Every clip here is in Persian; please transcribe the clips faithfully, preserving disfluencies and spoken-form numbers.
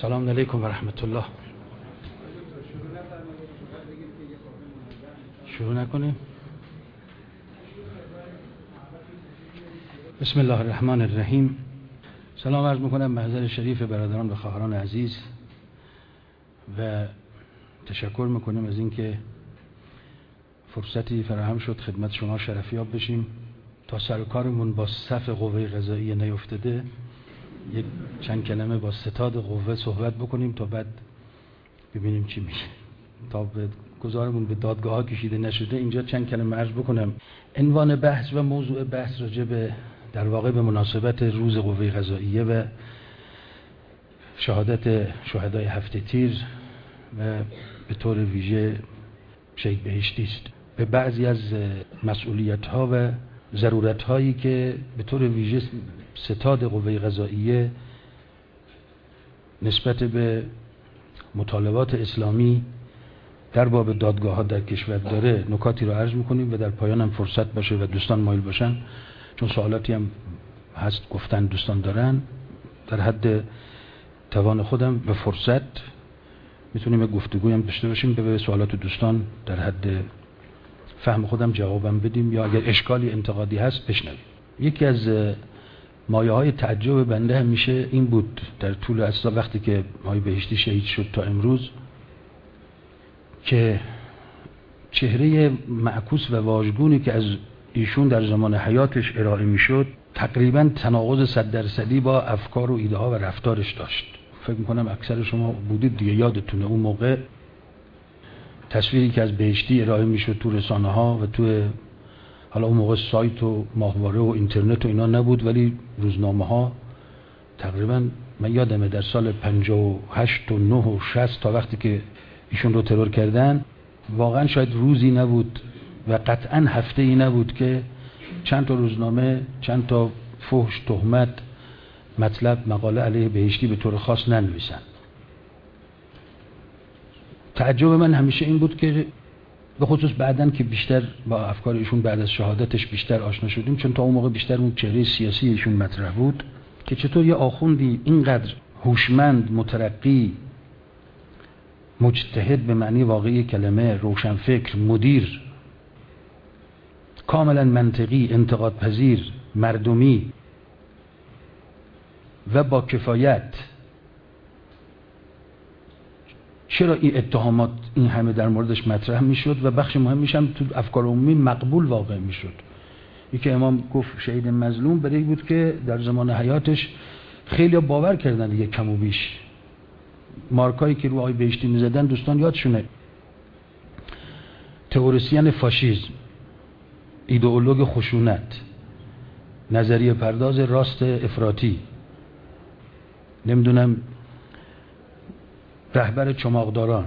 سلام علیکم و رحمت الله. شروع نکنیم. بسم الله الرحمن الرحیم. سلام عرض میکنم محضر شریف برادران و خواهران عزیز و تشکر میکنیم از اینکه فرصتی فراهم شد خدمت شما شرفیاب بشیم. تا سر کارمون با صف قوه قضاییه نیفتاده یک چند کلمه با ستاد قوه صحبت بکنیم تا بعد ببینیم چی میشه. تا به گذارمون به دادگاه ها کشیده نشده اینجا چند کلمه عرض بکنم. عنوان بحث و موضوع بحث راجع به در واقع به مناسبت روز قوه قضاییه و شهادت شهدای هفته تیر و به طور ویژه شهید بهشتی است. به بعضی از مسئولیت ها و ضرورت هایی که به طور ویژه ستاد قوه قضاییه نسبت به مطالبات اسلامی در باب دادگاه ها در کشور داره نکاتی رو عرض میکنیم و در پایان هم فرصت باشه و دوستان مایل باشن، چون سوالاتی هم هست گفتن دوستان دارن، در حد توان خودم و فرصت میتونیم یک گفتگوی هم داشته باشیم به سوالات دوستان در حد فهم خودم جوابم بدیم یا اگر اشکالی انتقادی هست بشنویم. یکی از مایه های تعجب بنده همیشه این بود در طول اصلا وقتی که آقای بهشتی شهید شد تا امروز که چهره معکوس و واژگونی که از ایشون در زمان حیاتش ارائه میشد تقریبا تناقض صد درصدی با افکار و ایده ها و رفتارش داشت. فکر میکنم اکثر شما بودید دیگه، یادتونه اون موقع تصویری که از بهشتی ارائه میشد تو رسانه ها و تو حالا اون موقع سایت و ماهواره و اینترنت و اینا نبود، ولی روزنامه ها تقریبا من یادمه در سال پنجاه و هشت و نه و شصت تا وقتی که ایشون رو ترور کردن واقعا شاید روزی نبود و قطعا هفته ای نبود که چند تا روزنامه چند تا فحش تهمت مطلب مقاله علیه بهشتی به طور خاص ننویسن. تعجب من همیشه این بود که به خصوص بعدن که بیشتر با افکار ایشون بعد از شهادتش بیشتر آشنا شدیم، چون تا اون موقع بیشتر اون چهره سیاسی ایشون مطرح بود، که چطور یه آخوندی اینقدر هوشمند، مترقی، مجتهد به معنی واقعی کلمه، روشنفکر، مدیر، کاملا منطقی، انتقاد پذیر، مردمی و با کفایت، چرا این اتهامات این همه در موردش مطرح میشد و بخش مهمیش هم تو افکار عمومی مقبول واقع میشد؟ یکی امام گفت شهید مظلوم برای بود که در زمان حیاتش خیلی باور کردن دیگه کم و بیش. مارکایی که رو آقای بهشتی میزدن دوستان یادشونه، تئوریسین فاشیسم، ایدئولوگ خشونت، نظریه پرداز راست افراطی، نمیدونم رهبر چماقداران،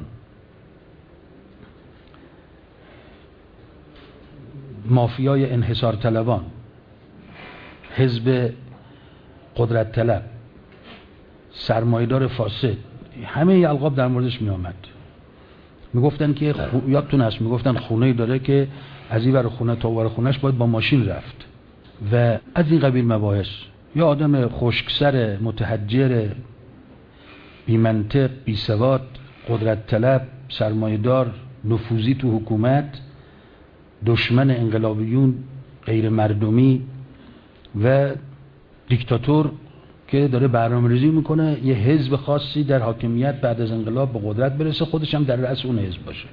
مافیای انحصار طلبان، حزب قدرت طلب، سرمایه‌دار فاسد، همه ای القاب در موردش می آمد. می گفتن که خو... یادتون هست می گفتن خونه داره که از این ور خونه تا اون ور خونهش باید با ماشین رفت و از این قبیل مباحث. یا آدم خشکسر، متحجر، بی منطق، بی سواد، قدرت طلب، سرمایه‌دار، نفوذی تو حکومت، دشمن انقلابیون، غیر مردمی و دیکتاتور که داره برنامه‌ریزی میکنه یه حزب خاصی در حاکمیت بعد از انقلاب به قدرت برسه، خودش هم در رأس اون حزب باشه.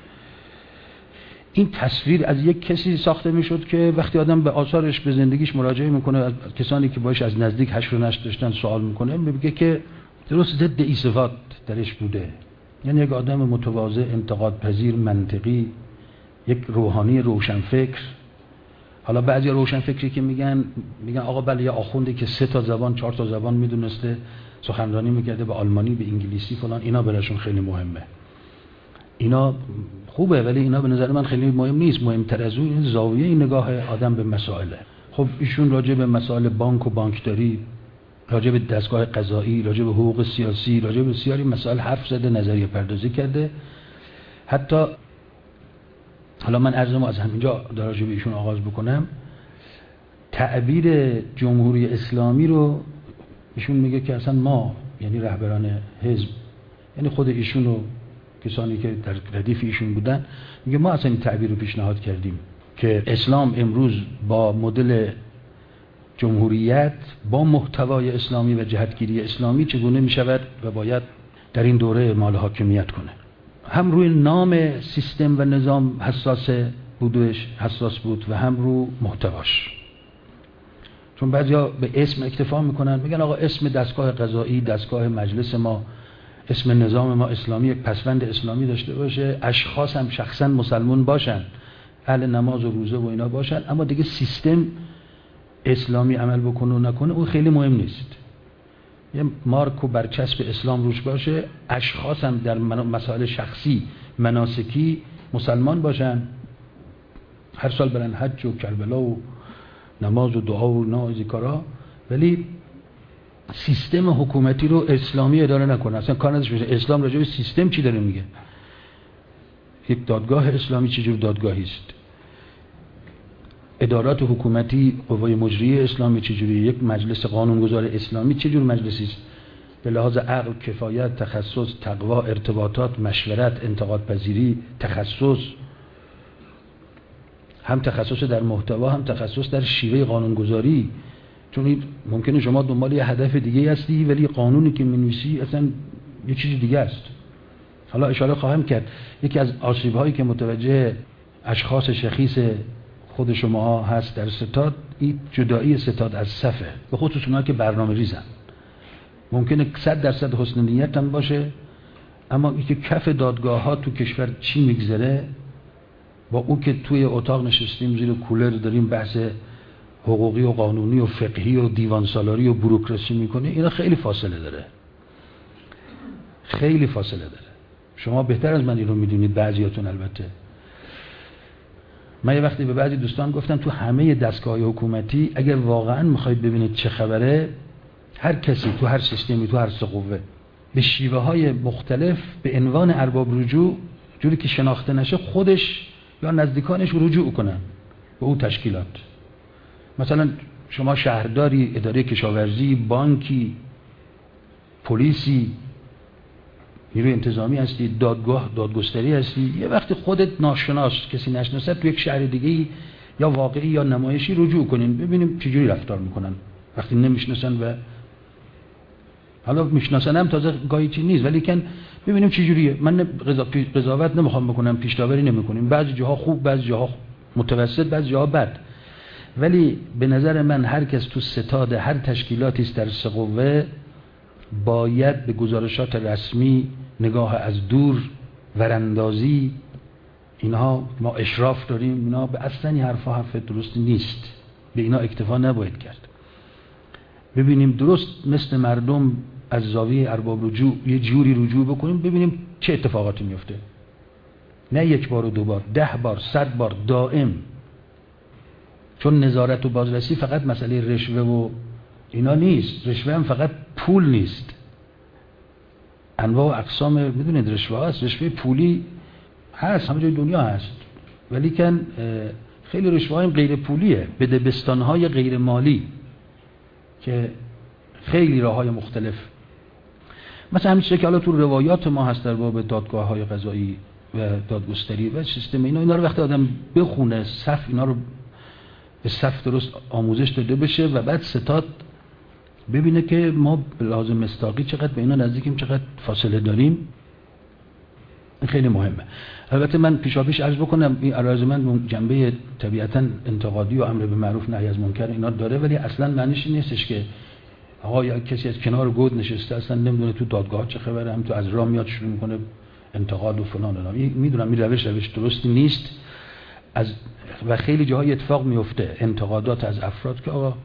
این تصویر از یک کسی ساخته میشد که وقتی آدم به آثارش به زندگیش مراجعه میکنه، از کسانی که باش از نزدیک حشر و نشر داشتن سوال میکنه، میگه که درست ضد این صفات درش بوده. یعنی یک آدم متواضع، انتقاد پذیر، منطقی، یک روحانی روشنفکر. حالا بعضی روشنفکری که میگن میگن آقا بله یه آخونده که سه تا زبان چهار تا زبان میدونسته، سخنرانی میکرده به آلمانی، به انگلیسی فلان، اینا براشون خیلی مهمه. اینا خوبه ولی اینا به نظر من خیلی مهم نیست. مهمتر از اون این زاویه این نگاه آدم به مسائله. خب ایشون راجع به مسائل بانک و بانکداری، راجع به دستگاه قضایی، راجع به حقوق سیاسی، راجع به بسیاری مسائل حرف زده، نظریه پردازی کرده. حتی حالا من عرضمو از همینجا در راجع به ایشون آغاز بکنم، تعبیر جمهوری اسلامی رو ایشون میگه که اصلا ما یعنی رهبران حزب، یعنی خود ایشون و کسانی که در ردیف ایشون بودن، میگه ما اصلا این تعبیر رو پیشنهاد کردیم که اسلام امروز با مدل جمهوریت با محتوای اسلامی و جهتگیری اسلامی چگونه میشود و باید در این دوره اعمال حاکمیت کنه. هم روی نام سیستم و نظام حساس بودش حساس بود و هم رو محتواش. چون بعضیا به اسم اکتفا میکنن، میگن آقا اسم دستگاه قضایی، دستگاه مجلس ما، اسم نظام ما اسلامی، یک پسوند اسلامی داشته باشه، اشخاص هم شخصا مسلمان باشن، اهل نماز و روزه و اینا باشن، اما دیگه سیستم اسلامی عمل بکنه و نکنه اون خیلی مهم نیست. یه مارک و برچسب اسلام روش باشه، اشخاص هم در مسائل شخصی مناسکی مسلمان باشن، هر سال برن حج و کربلا و نماز و دعا و اینا از کارا، ولی سیستم حکومتی رو اسلامی اداره نکنه، اصلا کار نداشته باشه. اسلام راجع به سیستم چی داره میگه؟ یک دادگاه اسلامی چجور دادگاهی است؟ ادارات حکومتی، قوای مجریه اسلامی چجوری؟ یک مجلس قانونگذار اسلامی چجور مجلسی است؟ به لحاظ عقل، کفایت، تخصص، تقوا، ارتباطات، مشورت، انتقاد پذیری، تخصص، هم تخصص در محتوا هم تخصص در شیوه قانونگذاری. چون ممکنه شما دنبال یه هدف دیگه هستی ولی قانونی که می‌نویسی اصلا یه چیز دیگه است. حالا اشاره خواهم کرد یکی از آسیب‌هایی که متوجه اشخاص شخیص خود شما هست در ستاد، این جدایی ستاد از صفه، به خصوص اونها که برنامه ریزن. ممکنه صد درصد حسن نیت هم باشه، اما این که کف دادگاه ها تو کشور چی میگذره، با اون که توی اتاق نشستیم زیر کولر داریم بحث حقوقی و قانونی و فقهی و دیوان سالاری و بوروکراسی میکنه، اینا خیلی فاصله داره، خیلی فاصله داره. شما بهتر از من این رو میدونید، بعضیاتون البته. من یه وقتی به بعضی دوستان گفتم تو همه دستگاه حکومتی اگر واقعا میخواید ببینید چه خبره، هر کسی تو هر سیستمی تو هر سه قوه به شیوه های مختلف به عنوان ارباب رجوع، جوری که شناخته نشه، خودش یا نزدیکانش رجوع کنن به اون تشکیلات. مثلا شما شهرداری، اداره کشاورزی، بانکی، پلیسی، نیروی انتظامی هستی، دادگاه، دادگستری هستی، یه وقتی خودت ناشناس، کسی نشناسه، تو یک شهر دیگه یا واقعی یا نمایشی رجوع کنین، ببینیم چجوری رفتار میکنن وقتی نمیشناسن. و حالا میشناسن هم تازه گاهی چی نیست، ولی کن ببینیم چجوریه. من قضاوت نمیخوام بکنم، پیش‌داوری نمیکنیم، بعضی جاها خوب، بعضی جاها متوسط، بعضی جاها بد، ولی به نظر من هر کس تو ستاد هر تشکیلاتی است در سه قوه باید به گزارشات رسمی، نگاه از دور، وراندازی، اینها ما اشراف داریم، اینا به اصلا این حرفا حرف درستی نیست، به اینا اکتفا نباید کرد. ببینیم درست مثل مردم از زاویه ارباب رجوع یه جوری رجوع بکنیم، ببینیم چه اتفاقاتی میفته. نه یک بار و دو بار، ده بار، صد بار، دائم. چون نظارت و بازرسی فقط مسئله رشوه و اینا نیست، رشوه هم فقط پول نیست، انواع و اقسام میدونید رشوه هست، رشوه پولی هست، همه جای دنیا هست، ولی کن خیلی رشوه های غیر پولیه، بدبستان های غیر مالی که خیلی راه های مختلف، مثلا همین چیزی که حالا تو روایات ما هست در باب دادگاه های قضایی و دادگستری و سیستم اینا، اینا رو وقتی آدم بخونه، صف اینا رو به صف درست آموزش داده بشه و بعد ستاد ببینه که ما به لحاظ مصداقی چقدر به اینا نزدیکیم، چقدر فاصله داریم. این خیلی مهمه. البته من پیشاپیش عرض بکنم این عرض من جنبه طبیعتاً انتقادی و امر به معروف نهی از منکر اینا داره، ولی اصلا معنیش نیستش که آقا یا کسی از کنار گود نشسته اصلا نمیدونه تو دادگاه چه خبره، هم تو از راه میاد شروع میکنه انتقاد و فلان و اینا. میدونم این روش روش درستی نیست، از و خیلی جاهای اتفاق میفته انتقادات از افراد که آقا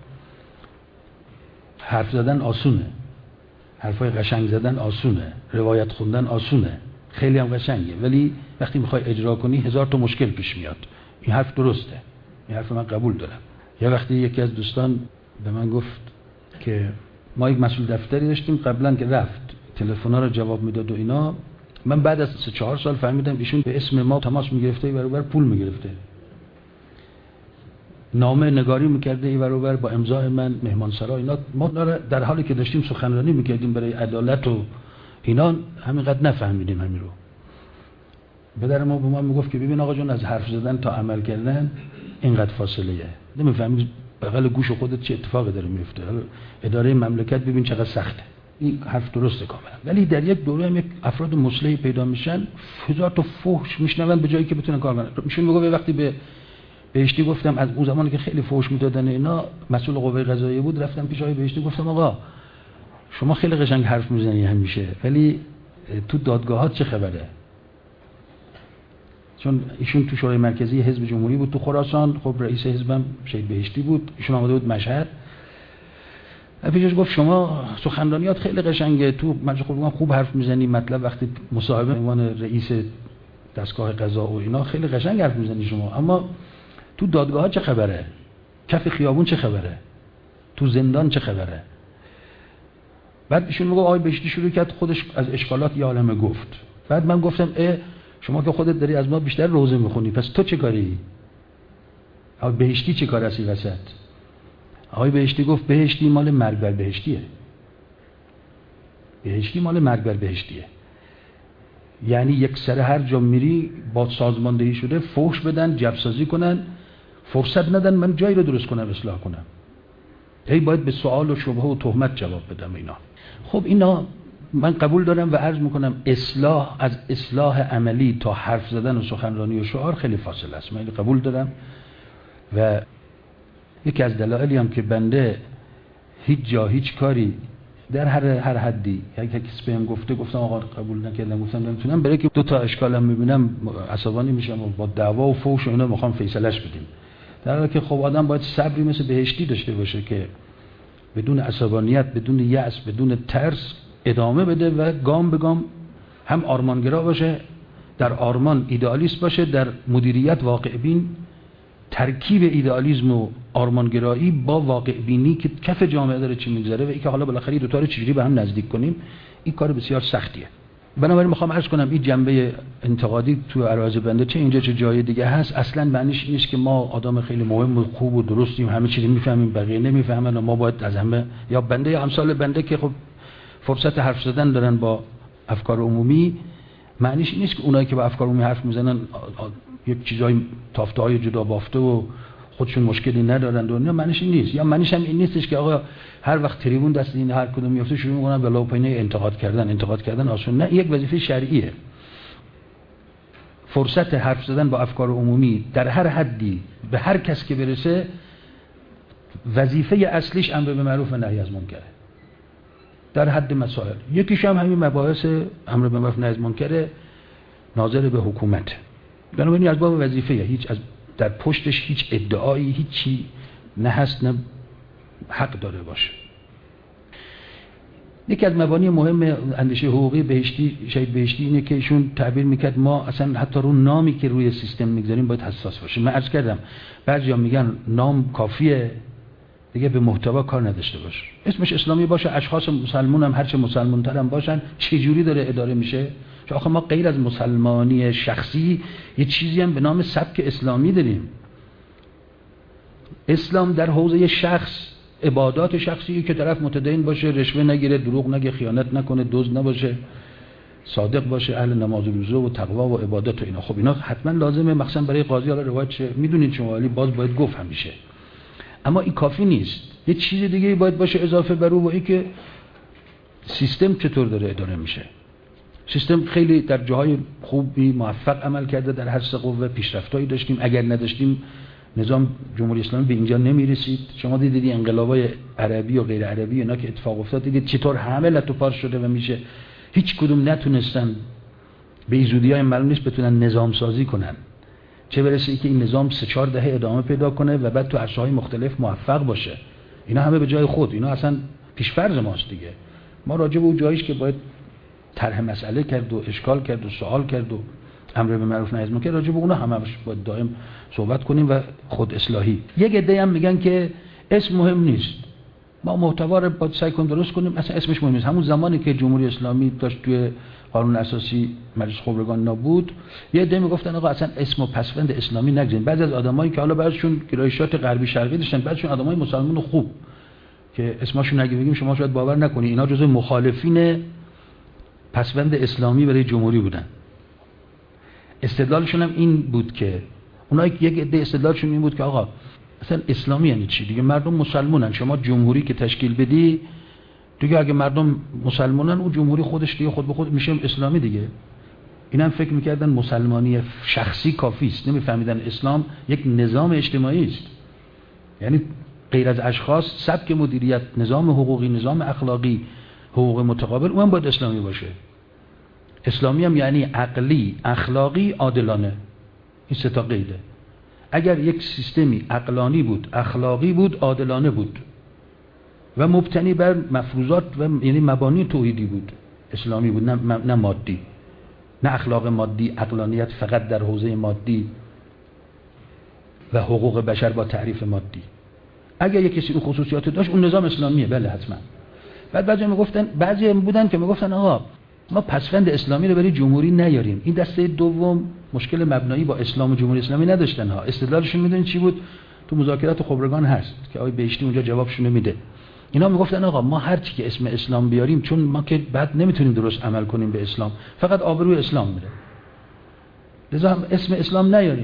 حرف زدن آسونه، حرفای قشنگ زدن آسونه، روایت خوندن آسونه، خیلی هم قشنگه، ولی وقتی میخوای اجرا کنی هزار تا مشکل پیش میاد. این حرف درسته، این حرف من قبول دارم. یه وقتی یکی از دوستان به من گفت که ما یک مسئول دفتری داشتیم قبلا که رفت تلفن‌ها رو جواب میداد و اینا، من بعد از سه چهار سال فهمیدم ایشون به اسم ما تماس میگرفته و برابر پول میگرفته. نامه نگاری میکرده ای ور و بر با امضای من، مهمانسرا اینا. ما در حالی که داشتیم سخنرانی میکردیم برای عدالت و اینا همینقدر نفهمیدیم همین رو. پدر ما به ما میگفت که ببین آقا جون، از حرف زدن تا عمل کردن اینقدر فاصله ایه. نمیفهمی بغل گوش خودت چه اتفاقی داره میفته. اداره مملکت ببین چقدر سخته. این حرف درسته کاملا. ولی در یک دوره هم یک افراد مصلحی پیدا میشن، هزار تا فحش میشنون به جایی که بتونن کار کنن. میشون میگه وقتی به بهشتی گفتم، از اون زمانی که خیلی فحش میدادن اینا، مسئول قوه قضاییه بود، رفتم پیش آقای بهشتی گفتم آقا شما خیلی قشنگ حرف میزنی همیشه، ولی تو دادگاهات چه خبره؟ چون ایشون تو شورای مرکزی حزب جمهوری بود تو خراسان، خب رئیس حزبم شهید بهشتی بود، ایشون آمده بود مشهد. پیشش گفت شما سخنرانیات خیلی قشنگه، تو مجلس خوب خوب حرف میزنی، مطلب وقتی مصاحبه عنوان رئیس دستگاه قضا و اینا خیلی قشنگ حرف میزنی شما، اما تو دادگاه‌ها چه خبره؟ کف خیابون چه خبره؟ تو زندان چه خبره؟ بعد ایشون میگه آقای بهشتی شروع کرد خودش از اشکالات یه عالمه گفت. بعد من گفتم اه شما که خودت داری از ما بیشتر روزه میخونی، پس تو چه کاری؟ آقای بهشتی چه کار هستی وسط؟ آقای بهشتی گفت بهشتی مال مرگ بر بهشتیه. بهشتی مال مرگ بر بهشتیه. یعنی یک سر هر جا میری با سازماندهی شده فحش بدن، جبسازی کنن، فرصت ندن من جایی رو درست کنم، اصلاح کنم. هی باید به سوال و شبهه و تهمت جواب بدم اینا. خب اینا من قبول دارم و عرض میکنم اصلاح از اصلاح عملی تا حرف زدن و سخنرانی و شعار خیلی فاصله است. من قبول دارم و یکی از دلایلی هم که بنده هیچ جا هیچ کاری در هر هر حدی یک کسی بهم گفته گفتم آقا قبول نکردم، گفتم نمیتونم، برای که دو تا اشکالم میبینم عصبانی میشم و با دعوا و فحش و اینا میخوام فیصلش بدیم. در حالی که خب آدم باید صبری مثل بهشتی داشته باشه که بدون عصبانیت، بدون یأس، بدون ترس ادامه بده و گام به گام هم آرمانگرا باشه، در آرمان ایدئالیست باشه، در مدیریت واقع بین، ترکیب ایدئالیسم و آرمانگرایی با واقع بینی که کف جامعه داره چی میگذره و این که حالا بالاخره دو تا رو چجوری به هم نزدیک کنیم، این کار بسیار سختیه. بنابراین میخوام عرض کنم این جنبه انتقادی تو اراضی بنده چه اینجا چه جای دیگه هست، اصلا معنیش نیست که ما آدم خیلی مهم و خوب و درستیم، همه چیزی میفهمیم بقیه نمیفهمن و ما باید از همه، یا بنده یا امثال بنده که خب فرصت حرف زدن دارن با افکار عمومی، معنیش نیست که اونایی که با افکار عمومی حرف میزنن یک چیزای تافته‌های جدا بافته و خودشون مشکلی ندارن دنیا، معنیش این نیست. یا معنیش هم این نیستش که آقا هر وقت تریبون دست این هر کدوم میفته شروع میکنن به لاپینه انتقاد کردن. انتقاد کردن آسون نه، یک وظیفه شرعیه. فرصت حرف زدن با افکار عمومی در هر حدی به هر کس که برسه، وظیفه اصلیش امر به معروف و نهی از منکره در حد مسائل. یکیش هم همین مباحث امر به معروف و نهی از منکر ناظر به حکومت. بنابراین از باب وظیفه، هیچ از در پشتش هیچ ادعایی هیچی نه هست نه حق داره باشه. یکی از مبانی مهم اندیشه حقوقی بهشتی، شهید بهشتی، اینه که ایشون تعبیر میکرد ما اصلا حتی رو نامی که روی سیستم میگذاریم باید حساس باشیم. من عرض کردم بعضیا میگن نام کافیه دیگه به محتوا کار نداشته باشه، اسمش اسلامی باشه، اشخاص مسلمان هم هرچه مسلمان‌تر هم باشن، چه جوری داره اداره میشه؟ چون آخه ما غیر از مسلمانی شخصی یه چیزی هم به نام سبک اسلامی داریم. اسلام در حوزه شخص، عبادات شخصی که طرف متدین باشه، رشوه نگیره، دروغ نگه، خیانت نکنه، دزد نباشه، صادق باشه، اهل نماز و روزه و تقوا و عبادت و اینا. خب اینا حتما لازمه، مخصوصا برای قاضی. حالا روایت چه میدونید شما، ولی باز باید گفت همیشه. اما این کافی نیست، یه چیز دیگه باید باشه اضافه بر اون، و این که سیستم چطور داره اداره میشه. سیستم خیلی در جاهای خوبی موفق عمل کرده، در هر سه قوه پیشرفتایی داشتیم. اگر نداشتیم نظام جمهوری اسلامی به اینجا نمیرسید. شما دیدید انقلابای عربی و غیر عربی اینا که اتفاق افتاد، دیدید چطور همه لتو پار شده و میشه هیچ کدوم نتونستن به ایزودیای معلوم نیست بتونن نظام سازی کنن، چه برسه که این نظام سه چهار دهه ادامه پیدا کنه و بعد تو عرصه‌های مختلف موفق باشه. اینا همه به جای خود، اینا اصلا پیش‌فرض ماست دیگه. ما راجع به اون جاییش که باید طرح مسئله کرد و اشکال کرد و سوال کرد و امر به معروف نهی از منکر، راجع به اونها همش باید دائم صحبت کنیم و خود اصلاحی. یک عده هم میگن که اسم مهم نیست، ما محتوا رو باید سعی کنیم درست کنیم، اصلا اسمش مهم نیست. همون زمانی که جمهوری اسلامی داشت توی قانون اساسی مجلس خبرگان نبود، یه عده میگفتن آقا اصلا اسم و پسوند اسلامی نگذاریم. بعضی از آدمایی که حالا بعضشون گرایشات غربی شرقی داشتن، بعضشون آدمای مسلمان خوب که اسمشون نگی بگیم شما شاید باور نکنی اینا جزو مخالفین پسوند اسلامی برای جمهوری بودن. استدلالشون هم این بود که اونها یک عده استدلالشون این بود که آقا اصلا اسلامی یعنی چی؟ دیگه مردم مسلمانن، شما جمهوری که تشکیل بدی دیگه اگه مردم مسلمانن اون جمهوری خودش دیگه خود به خود میشه اسلامی دیگه. اینا هم فکر میکردن مسلمانی شخصی کافی است، نمیفهمیدن اسلام یک نظام اجتماعی است، یعنی غیر از اشخاص سبک مدیریت، نظام حقوقی، نظام اخلاقی، حقوق متقابل اون باید اسلامی باشه. اسلامی هم یعنی عقلی، اخلاقی، عادلانه. این سه تا قیده. اگر یک سیستمی عقلانی بود، اخلاقی بود، عادلانه بود و مبتنی بر مفروضات و یعنی مبانی توحیدی بود، اسلامی بود، نه نه مادی، نه اخلاق مادی، عقلانیت فقط در حوزه مادی و حقوق بشر با تعریف مادی. اگر یک کسی اون خصوصیات داشت اون نظام اسلامیه، بله حتما. بعد بعضی میگفتن، بعضی بودن که میگفتن آقا ما پسوند اسلامی رو برای جمهوری نیاریم. این دسته دوم مشکل مبنایی با اسلام و جمهوری اسلامی نداشتن ها. استدلالشون میدونید چی بود؟ تو مذاکرات خبرگان هست که آقای بهشتی اونجا جوابشون میده. اینا میگفتن آقا ما هر چی که اسم اسلام بیاریم، چون ما که بعد نمیتونیم درست عمل کنیم به اسلام، فقط آبروی اسلام میره، لذا هم اسم اسلام نیاریم.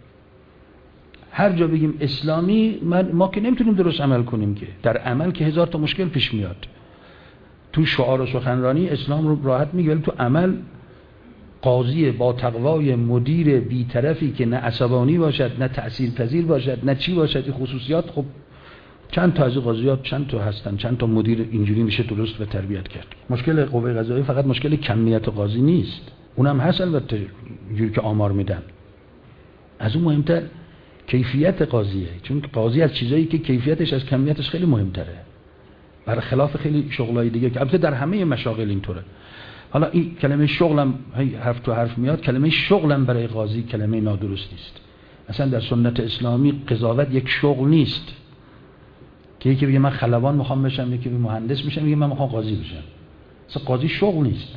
هر جا بگیم اسلامی من ما که نمیتونیم درست عمل کنیم، که در عمل که هزار تا مشکل پیش میاد. تو شعار و سخنرانی اسلام رو راحت میگه، ولی تو عمل قاضی با تقوای مدیر بی‌طرفی که نه عصبانی باشد، نه تأثیرپذیر باشد، نه چی باشد، این خصوصیات خب چند تا از قاضیات چند تا هستن، چند تا مدیر اینجوری میشه درست و تربیت کرد. مشکل قوه قضاییه فقط مشکل کمیت قاضی نیست، اونم هست البته اینجوری که آمار میدن. از اون مهمتر کیفیت قاضیه، چون قاضی از چیزایی که کیفیتش از کمیتش خیلی مهمتره، برخلاف خیلی شغلای دیگه که البته در همه مشاغل اینطوره. حالا این کلمه شغلم حرف تو حرف میاد، کلمه شغلم برای قاضی کلمه نادرستی است. اصلا در سنت اسلامی قضاوت یک شغل نیست که یکی بگه من خلبان میخوام بشم، یکی بگه مهندس میشم، میگه من میخوام قاضی بشم. اصلا قاضی شغل نیست.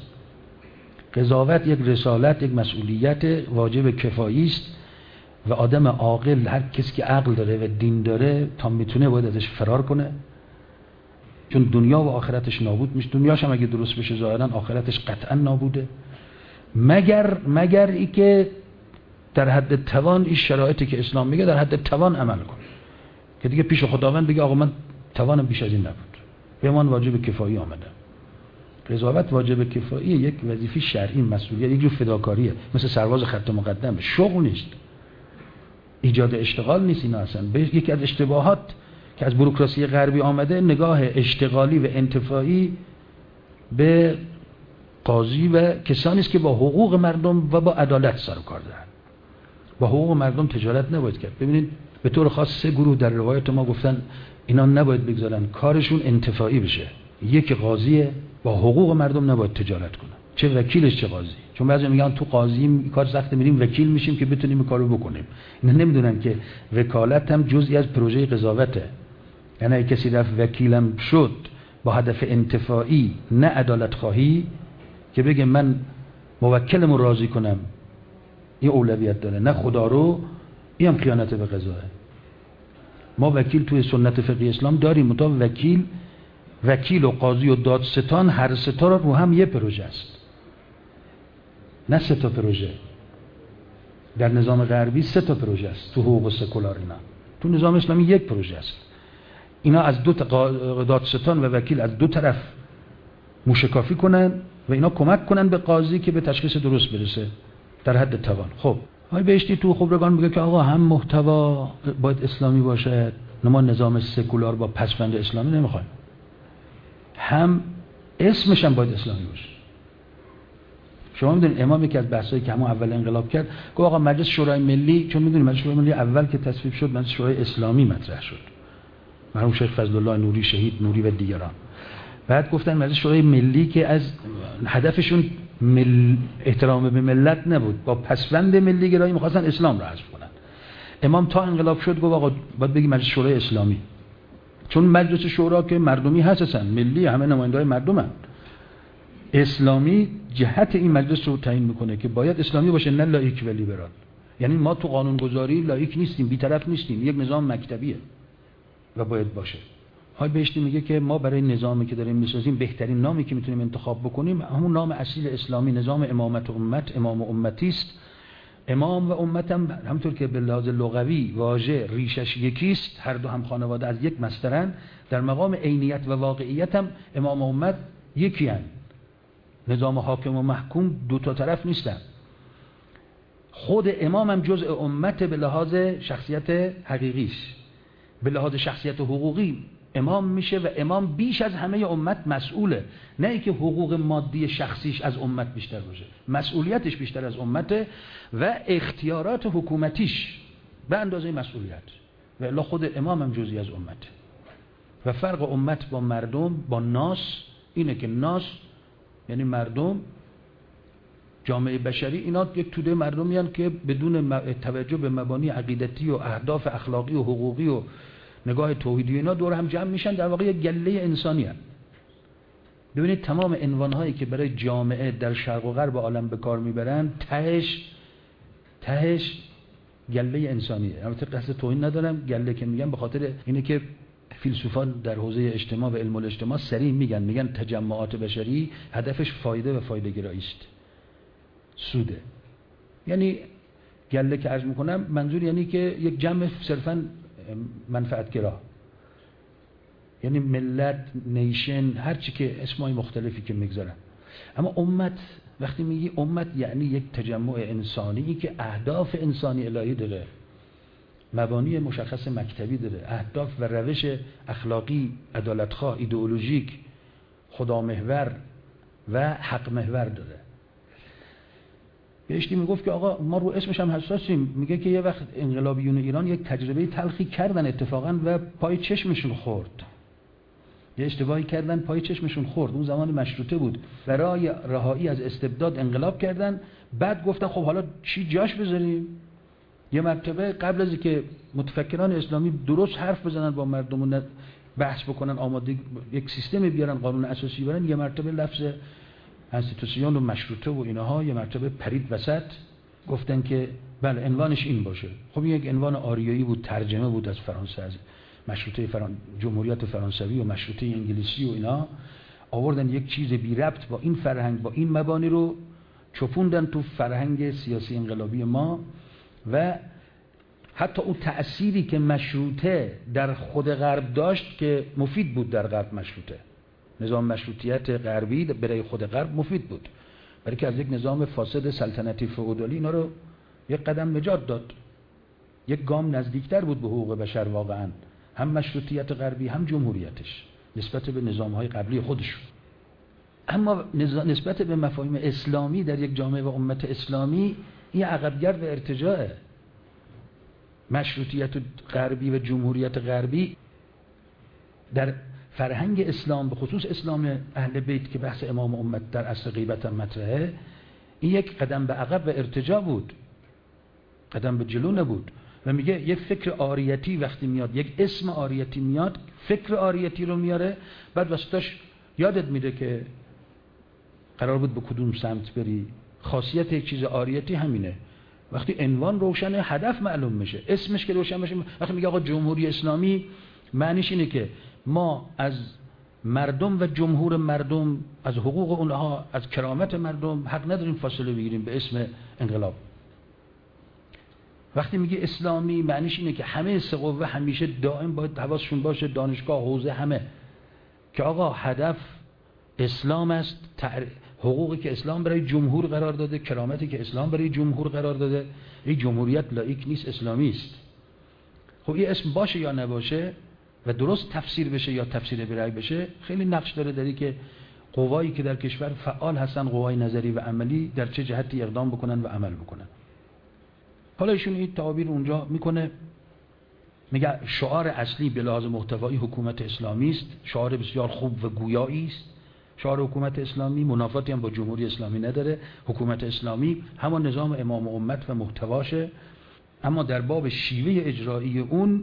قضاوت یک رسالت، یک مسئولیت واجب کفایی است و آدم عاقل، هر کسی که عقل داره و دین داره تا میتونه باید ازش فرار کنه، چون دنیا و آخرتش نابود میشه. دنیاش هم اگه درست بشه ظاهرا آخرتش قطعا نابوده، مگر مگر ای که در حد توان این شرایطی که اسلام میگه در حد توان عمل کنه، که دیگه پیش خداوند بگه آقا من توانم بیش از این نبود، به من واجب کفایی آمده. قضاوت واجب کفایی یک وظیفه شرعی، مسئولیت، یک جور فداکاریه، مثل سرباز خط مقدم، شغل نیست، ایجاد اشتغال نیست. اینا اصلا یکی از اشتباهات که از بوروکراسی غربی آمده، نگاه اشتغالی و انتفاعی به قاضی و کسانی است که با حقوق مردم و با عدالت سر و کار دارن. با حقوق مردم تجارت نباید کرد. ببینید به طور خاص سه گروه در روایت ما گفتن اینا نباید بگذارن کارشون انتفاعی بشه. یک قاضی با حقوق مردم نباید تجارت کنه، چه وکیلش چه قاضی. چون بعضی میگن تو قاضی کار سخته، میریم وکیل میشیم که بتونیم این کارو بکنیم. اینا نمیدونن که وکالت هم جزئی از پروژه قضاوته. یعنی اگه کسی رفت وکیلم شد با هدف انتفاعی نه عدالت خواهی، که بگه من موکلمو راضی کنم، این اولویت داره، نه خدا رو، این هم خیانت به قضاه. ما وکیل توی سنت فقهی اسلام داریم، متا وکیل وکیل و قاضی و دادستان هر سه تا رو هم یه پروژه است، نه سه تا پروژه. در نظام غربی سه تا پروژه است، تو حقوق سکولار اینا. تو نظام اسلامی یک پروژه است. اینا از دو تا دادستان و وکیل از دو طرف موشکافی کنن و اینا کمک کنن به قاضی که به تشخیص درست برسه در حد توان. خب آقای بهشتی تو خبرگان میگه که آقا هم محتوا باید اسلامی باشه، ما نظام سکولار با پسوند اسلامی نمیخوایم، هم اسمش هم باید اسلامی باشه. شما میدونید امام یکی از بحثایی که همون اول انقلاب کرد، گفت آقا مجلس شورای ملی، چون میدونید مجلس شورای ملی اول که تصویب شد مجلس شورای اسلامی مطرح شد، مرحوم شیخ فضل الله نوری شهید نوری و دیگران. بعد گفتن مجلس شورای ملی که از هدفشون مل... احترام به ملت نبود، با پسوند ملی گرایی می‌خواستن اسلام رو حذف کنن. امام تا انقلاب شد گفت آقا باید بگی مجلس شورای اسلامی، چون مجلس شورا که مردمی هستن، ملی، همه نماینده‌های مردمن. اسلامی جهت این مجلس رو تعیین میکنه که باید اسلامی باشه، نه لاییک و لیبرال. یعنی ما تو قانونگذاری لاییک نیستیم، بی‌طرف نیستیم، یک نظام مکتبیه و باید باشه. های بهشتی میگه که ما برای نظامی که داریم میسازیم بهترین نامی که میتونیم انتخاب بکنیم همون نام اصیل اسلامی، نظام امامت و امت، امام و امتی است. امام و امت هم همونطور که به لحاظ لغوی واژه ریشش یکیست، هر دو هم خانواده از یک مصدرن، در مقام عینیت و واقعیت هم امام و امت یکی هن. نظام حاکم و محکوم دو تا طرف نیستن. خود امام هم جزء امت به لحاظ شخصیت حقیقیش، به لحاظ شخصیت حقوقی امام میشه و امام بیش از همه امت مسئوله، نه اینکه حقوق مادی شخصیش از امت بیشتر باشه، مسئولیتش بیشتر از امته و اختیارات حکومتیش به اندازه مسئولیت، و الا خود امام هم جزئی از امت. و فرق امت با مردم، با ناس اینه که ناس یعنی مردم، جامعه بشری، اینا یک توده مردمی هستند که بدون توجه به مبانی عقیدتی و اهداف اخلاقی و حقوقی و نگاه توحیدی اینا دور هم جمع میشن، در واقع یک گله انسانی هستند. ببینید تمام عنوانهایی که برای جامعه در شرق و غرب عالم به کار میبرن تهش تهش گله انسانیه. البته قصد توهین ندارم، گله که میگم به خاطر اینه که فیلسوفان در حوزه اجتماع و علم الاجتماع سریع میگن میگن تجمعات بشری هدفش فایده و فایده گرایی است، سوده. یعنی گله که عرض میکنم منظور یعنی که یک جمع صرفاً منفعتگرا، یعنی ملت، نیشن، هر چی که اسمای مختلفی که میگذارن. اما امت وقتی میگی امت یعنی یک تجمع انسانی که اهداف انسانی الهی داره، مبانی مشخص مکتبی داره، اهداف و روش اخلاقی، عدالتخواه، ایدئولوژیک، خدا محور و حق محور داره. بهشتی میگفت که آقا ما رو اسمش هم حساسیم، میگه که یه وقت انقلابیون ایران یک تجربه تلخی کردن اتفاقا و پای چشمشون خورد، یه اشتباهی کردن پای چشمشون خورد. اون زمان مشروطه بود، برای رهایی از استبداد انقلاب کردن، بعد گفتن خب حالا چی جاش بذاریم. یه مرتبه قبل از اینکه متفکران اسلامی درست حرف بزنن با مردم و بحث بکنن، آماده یک سیستم بیارن، قانون اساسی بیارن، یه مرتبه لفظ انستیتوسیون و مشروطه و اینها یه مرتبه پرید وسط، گفتن که بله عنوانش این باشه. خب این یک عنوان آریایی بود، ترجمه بود از فرانسه، از مشروطه فران... جمهوریت فرانسوی و مشروطه انگلیسی و اینا، آوردن یک چیز بی ربط با این فرهنگ، با این مبانی رو چپوندن تو فرهنگ سیاسی انقلابی ما. و حتی اون تأثیری که مشروطه در خود غرب داشت که مفید بود در غرب، مشروطه نظام مشروطیت غربی برای خود غرب مفید بود، برای که از یک نظام فاسد سلطنتی فئودالی اینا رو یک قدم نجات داد، یک گام نزدیکتر بود به حقوق بشر واقعا، هم مشروطیت غربی هم جمهوریتش نسبت به نظام‌های قبلی خودشون. اما نسبت به مفاهیم اسلامی در یک جامعه و امت اسلامی این عقبگرد و ارتجاعه. مشروطیت غربی و جمهوریت غربی در فرهنگ اسلام، به خصوص اسلام اهل بیت که بحث امام امت در اصل غیبت هم مطرحه، این یک قدم به عقب و ارتجاع بود، قدم به جلو نبود. و میگه یک فکر آریتی وقتی میاد، یک اسم آریتی میاد، فکر آریتی رو میاره، بعد وسطش یادت میده که قرار بود به کدوم سمت بری. خاصیت یک چیز آریتی همینه، وقتی عنوان روشنه هدف معلوم میشه، اسمش که روشن بشه. وقتی میگه آقا جمهوری اسلامی، معنیش اینه که ما از مردم و جمهور مردم، از حقوق اونها، از کرامت مردم حق نداریم فاصله بگیریم به اسم انقلاب. وقتی میگه اسلامی معنیش اینه که همه سه قوه همیشه دائم باید حواسشون باشه، دانشگاه، حوزه، همه، که آقا هدف اسلام است، حقوقی که اسلام برای جمهور قرار داده، کرامتی که اسلام برای جمهور قرار داده. این جمهوریت لاییک نیست، اسلامی است. خب این اسم باشه یا نباشه و درست تفسیر بشه یا تفسیر برای بشه، خیلی نقش داره در اینکه قوایی که در کشور فعال هستن، قوای نظری و عملی، در چه جهتی اقدام بکنن و عمل بکنن. حالا ایشون این تعابیر اونجا میکنه، میگه شعار اصلی به لحاظ محتوایی حکومت اسلامی است، شعار بسیار خوب و گویایی است. شعار حکومت اسلامی منافاتی هم با جمهوری اسلامی نداره. حکومت اسلامی همان نظام امام و امت و محتواشه، اما در باب شیوه اجرایی اون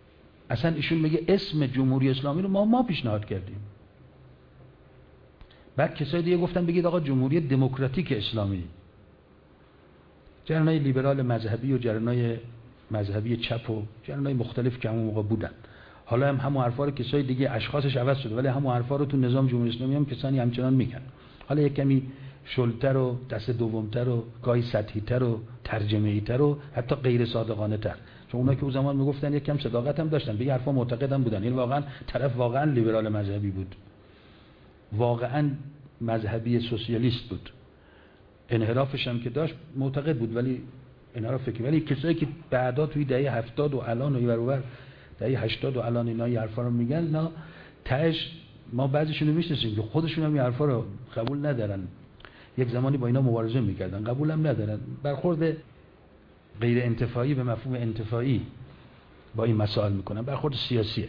اصلا ایشون میگه اسم جمهوری اسلامی رو ما ما پیشنهاد کردیم. بعد کسای دیگه گفتن بگید آقا جمهوری دموکراتیک اسلامی. جریان‌های لیبرال مذهبی و جریان‌های مذهبی چپ و جریان‌های مختلف که همون موقع بودن، حالا هم همون حرفا رو کسای دیگه اشخاصش عوض شده ولی همون حرفا رو تو نظام جمهوری اسلامی هم کسانی همچنان میگن، حالا یک کمی شلتر و دست دومتر و گاهی سطحی‌تر و ترجمه‌ای‌تر و حتی غیر صادقانه‌تر، چون اونا که اون زمان میگفتن یک کم صداقت هم داشتن، به حرفا معتقدم بودن، این واقعا طرف واقعا لیبرال مذهبی بود، واقعا مذهبی سوسیالیست بود، انحرافش هم که داشت معتقد بود ولی انحراف فکری. ولی کسایی که بعدا توی دهه هفتاد و الان و اینور اونور دهه هشتاد و الان اینا این حرفا رو میگن، اینا تهش ما بعضیشون رو میشناسیم که خودشون هم این حرفا رو قبول ندارن، یک زمانی با اینا مبارزه میکردن، قبول هم ندارن، برخورد غیر انتفاعی به مفهوم انتفاعی با این مسائل میکنن، برخورد سیاسیه.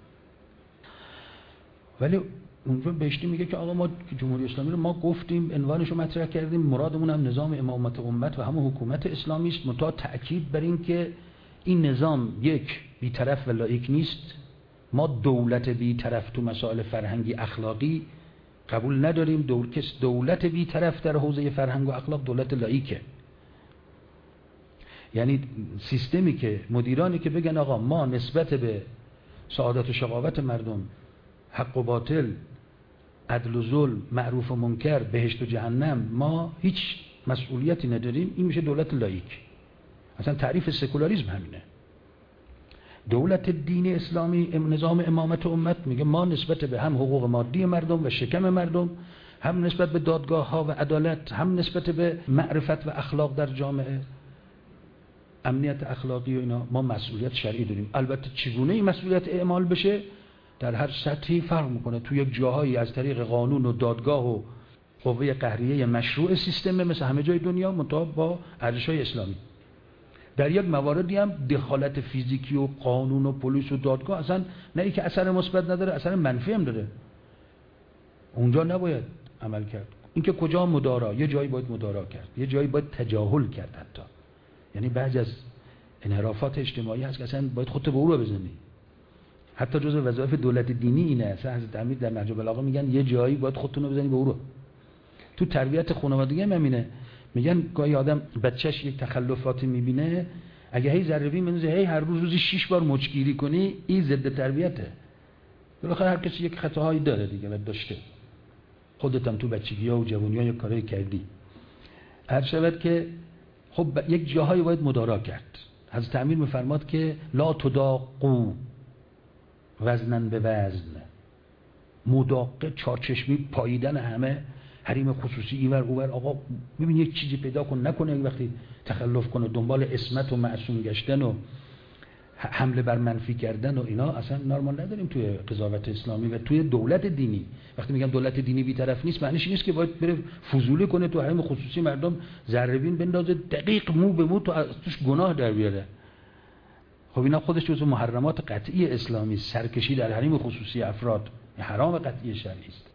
ولی اونجا بهشتی میگه که آقا ما جمهوری اسلامی رو ما گفتیم، عنوانش رو مطرح کردیم، مرادمون هم نظام امامت امت و همون حکومت اسلامی است، منتها تأکید بر این که این نظام یک بی‌طرف و لایق نیست، ما دولت بی‌طرف تو مسائل فرهنگی اخلاقی قبول نداریم، دول کس دولت بی‌طرف در حوزه فرهنگ و اخلاق دولت لایقه. یعنی سیستمی که مدیرانی که بگن آقا ما نسبت به سعادت و شقاوت مردم، حق و باطل، عدل و ظلم، معروف و منکر، بهشت و جهنم ما هیچ مسئولیتی نداریم، این میشه دولت لایق. اصلا تعریف سکولاریسم همینه. دولت دین اسلامی نظام امامت و امت میگه ما نسبت به هم حقوق مادی مردم و شکم مردم، هم نسبت به دادگاه ها و عدالت، هم نسبت به معرفت و اخلاق در جامعه، امنیت اخلاقی و اینا ما مسئولیت شرعی داریم. البته چگونه این مسئولیت اعمال بشه در هر سطحی فرق میکنه، تو یک جاهایی از طریق قانون و دادگاه و قوه قهریه مشروع سیستم مثل همه جای دنیا مطابق با ارزش‌های اسلامی، در یک مواردی هم دخالت فیزیکی و قانون و پلیس و دادگاه اصلا نه ای که اثر مثبت نداره، اثر منفی هم داره، اونجا نباید عمل کرد. اینکه کجا مدارا، یه جایی باید مدارا کرد، یه جایی باید تجاهل کرد، حتی یعنی بعضی از انحرافات اجتماعی هست که اصلا باید خودت به او رو بزنی. حتی جزء وظایف دولت دینی اینه، اصلا حضرت امیر در نهج البلاغه میگن یه جایی باید خودتون رو بزنی به او رو. تو تربیت خانوادگی هم همینه، میگن گاهی آدم بچهش یک تخلفاتی میبینه، اگه هی ذره بین هی هر روز روزی شش بار مچگیری کنی، این ضد تربیته. بالاخره هر کسی یک خطاهایی داره دیگه و داشته، خودت هم تو بچگی‌ها و جوونی‌ها یک کاری کردی. هر شود که خب یک جاهایی باید مدارا کرد. حضرت امیر میفرماد که لا تداقوا وزنن به وزن، مداقه چارچشمی پاییدن همه حریم خصوصی اینور اونور، آقا ببین یک چیزی پیدا کن، نکنه وقتی تخلف کنه دنبال عصمت و معصوم گشتن و حمله بر منفی کردن و اینا اصلا نرمال نداریم توی قضاوت اسلامی و توی دولت دینی. وقتی میگم دولت دینی بی‌طرف نیست معنیش نیست که باید بره فضولی کنه تو حریم خصوصی مردم، ذره بین بندازه دقیق مو به مو تو توش گناه در بیاره. خب اینا خودش جزو محرمات قطعی اسلامی، سرکشی در حریم خصوصی افراد حرام قطعی شرعی است.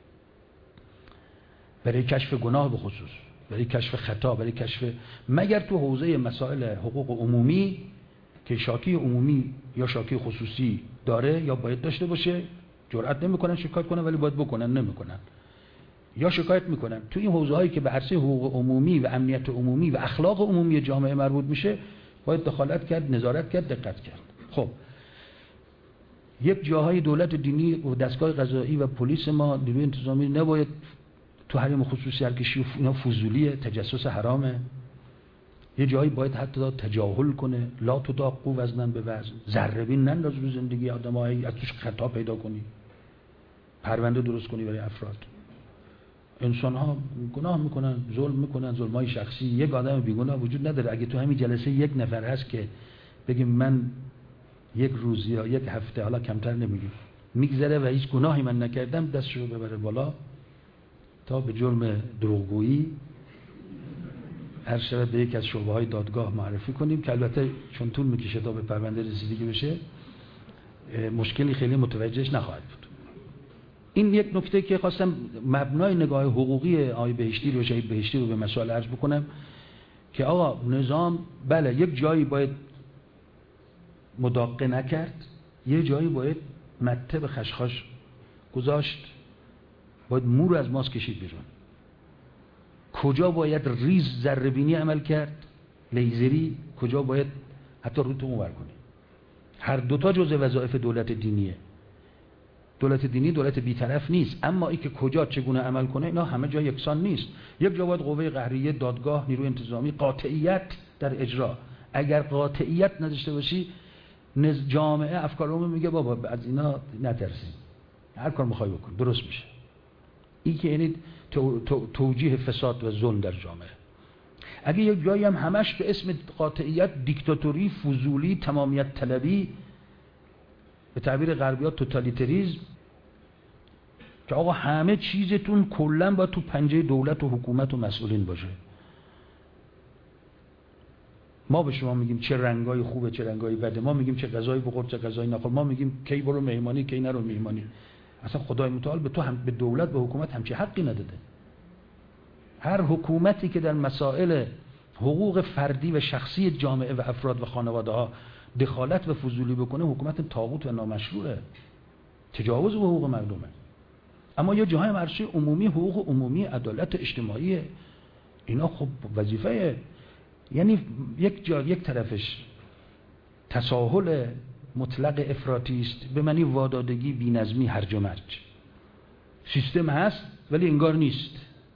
برای کشف گناه به خصوص، برای کشف خطا، برای کشف، مگر تو حوزه مسائل حقوق عمومی که شاکی عمومی یا شاکی خصوصی داره یا باید داشته باشه، جرئت نمیکنن شکایت کنن ولی باید بکنن، نمیکنن یا شکایت میکنن. تو این حوزه هایی که به عرصه حقوق عمومی و امنیت عمومی و اخلاق عمومی جامعه مربوط میشه باید دخالت کرد، نظارت کرد، دقت کرد. خب یک جاهای دولت دینی و دستگاه قضایی و پلیس ما، نیروی انتظامی نباید تو حریم خصوصی هرکشی و اینا فضولیه، تجسس حرامه. یه جایی باید حتی تجاهل کنه، لا تداقوا وزنن به وزن، ذره بین ننداز رو زندگی آدم‌ها، از توش خطا پیدا کنی، پرونده درست کنی برای افراد. انسان‌ها گناه میکنن، ظلم میکنن، ظلم‌های شخصی، یک آدم بیگناه وجود نداره. اگه تو همین جلسه یک نفر هست که بگیم من یک روز یا یک هفته، حالا کمتر نمیگیم، میگذره و هیچ گناهی من نکردم، دستشو ببره بالا تا به جرم دروغگویی هر شود به یک از شعبه‌های دادگاه معرفی کنیم که البته چون طول میکشه تا به پرونده رسیدگی بشه مشکلی خیلی متوجهش نخواهد بود. این یک نکته که خواستم مبنای نگاه حقوقی آقای بهشتی رو، شهید بهشتی رو به مسائل عرض بکنم که آقا نظام بله یک جایی باید مداقه نکرد، یه جایی باید مته به خشخاش گذاشت، باید مو رو از ماست کشید بیرون. کجا باید ریز ذره بینی عمل کرد، لیزری، کجا باید حتی رو تو اونور کنی. هر دوتا جزء وظایف دولت دینیه. دولت دینی دولت بی‌طرف نیست، اما ای که کجا چگونه عمل کنه اینا همه جا یکسان نیست. یک جا باید قوه قهریه، دادگاه، نیروی انتظامی، قاطعیت در اجرا. اگر قاطعیت نداشته باشی نز جامعه افکارمون میگه بابا از اینا نترسیم، هر کار میخوای بکن درست میشه. این که یعنی تو، تو، توجیه فساد و ظلم در جامعه. اگه یک جایی هم همش به اسم قاطعیت، دیکتاتوری، فضولی، تمامیت طلبی، به تعبیر غربی‌ها توتالیتریسم، که آقا همه چیزتون کلا باید تو پنجه دولت و حکومت و مسئولین باشه. ما به شما میگیم چه رنگای خوبه چه رنگای بده، ما میگیم چه غذایی بخور چه غذایی نخور، ما میگیم کی برو مهمانی کی نرو مهمانی. اصلا خدای متعال به تو هم به دولت به حکومت همچی حقی نداده. هر حکومتی که در مسائل حقوق فردی و شخصی جامعه و افراد و خانواده ها دخالت و فضولی بکنه حکومت طاغوت و نامشروعه، تجاوز به حقوق مردمه. اما یا جاهای عرصه عمومی، حقوق عمومی، عدالت اجتماعی، اینا خب وظیفه، یعنی یک جا یک طرفش تساهل مطلق افراطی است، به معنی وادادگی، بی‌نظمی، هرج و مرج. سیستم هست ولی انگار نیست.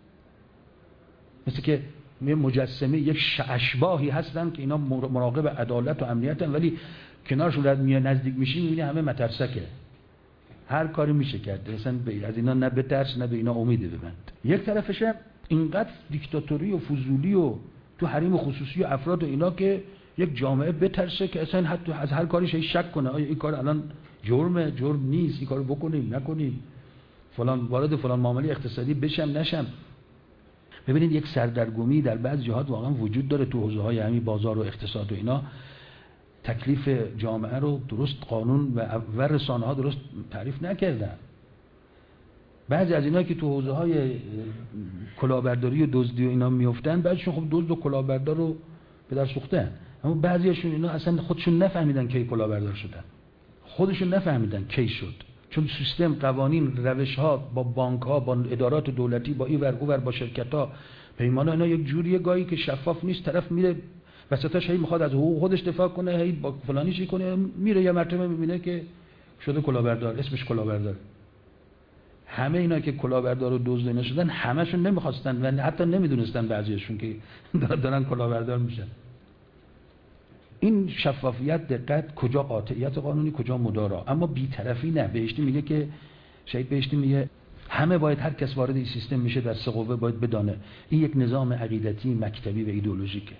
مثل که مجسمه یک اشباحی هستن که اینا مراقب عدالت و امنیتن، ولی کنارشون رد میاد نزدیک میشی میبینی همه مترسکه، هر کاری میشه کرد، اصلا از اینا نه بترس نه به اینا امیدی ببند. یک طرفش اینقدر دیکتاتوری و فضولی و تو حریم خصوصی و افراد و اینا که یک جامعه بترسه که اصلا حتی از هر کاریش شک کنه، آیا این کار الان جرمه جرم نیست، این کارو بکنیم نکنیم، فلان وارد فلان معامله اقتصادی بشم نشم. ببینید یک سردرگمی در بعض جهات واقعا وجود داره تو حوزه‌های همین بازار و اقتصاد و اینا. تکلیف جامعه رو درست قانون و و رسانه‌ها درست تعریف نکردن. بعضی از اینا که تو حوزه‌های کلاهبرداری و دزدی و اینا میافتن، بعضیشون خب دزد و کلاهبردار رو به در سوختن، اما بعضیاشون اینا اصلا خودشون نفهمیدن کی کلاهبردار شدن، خودشون نفهمیدن کی شد، چون سیستم، قوانین، روش‌ها با بانک‌ها، با ادارات دولتی، با این ور اون ور، با شرکت‌ها، پیمان‌ها، اینا یک جوریه گاهی که شفاف نیست. طرف میره وسطاش هی میخواد از حقوق خودش دفاع کنه، هی با فلانی چی کنه، میره یه مرتبه میبینه که شده کلاهبردار، اسمش کلاهبردار. همه اینا که کلاهبردار و دزد اینا شدن همشون نمیخواستن و حتی نمیدونستن بعضیشون که دارن کلاهبردار میشن. این شفافیت، دقت، کجا قاطعیت قانونی کجا مدارا، اما بی‌طرفی نه. بهشتی میگه که شهید بهشتی میگه همه باید، هر کس وارد این سیستم میشه در سه قوه باید بدانه این یک نظام عقیدتی، مکتبی و ایدئولوژیکه،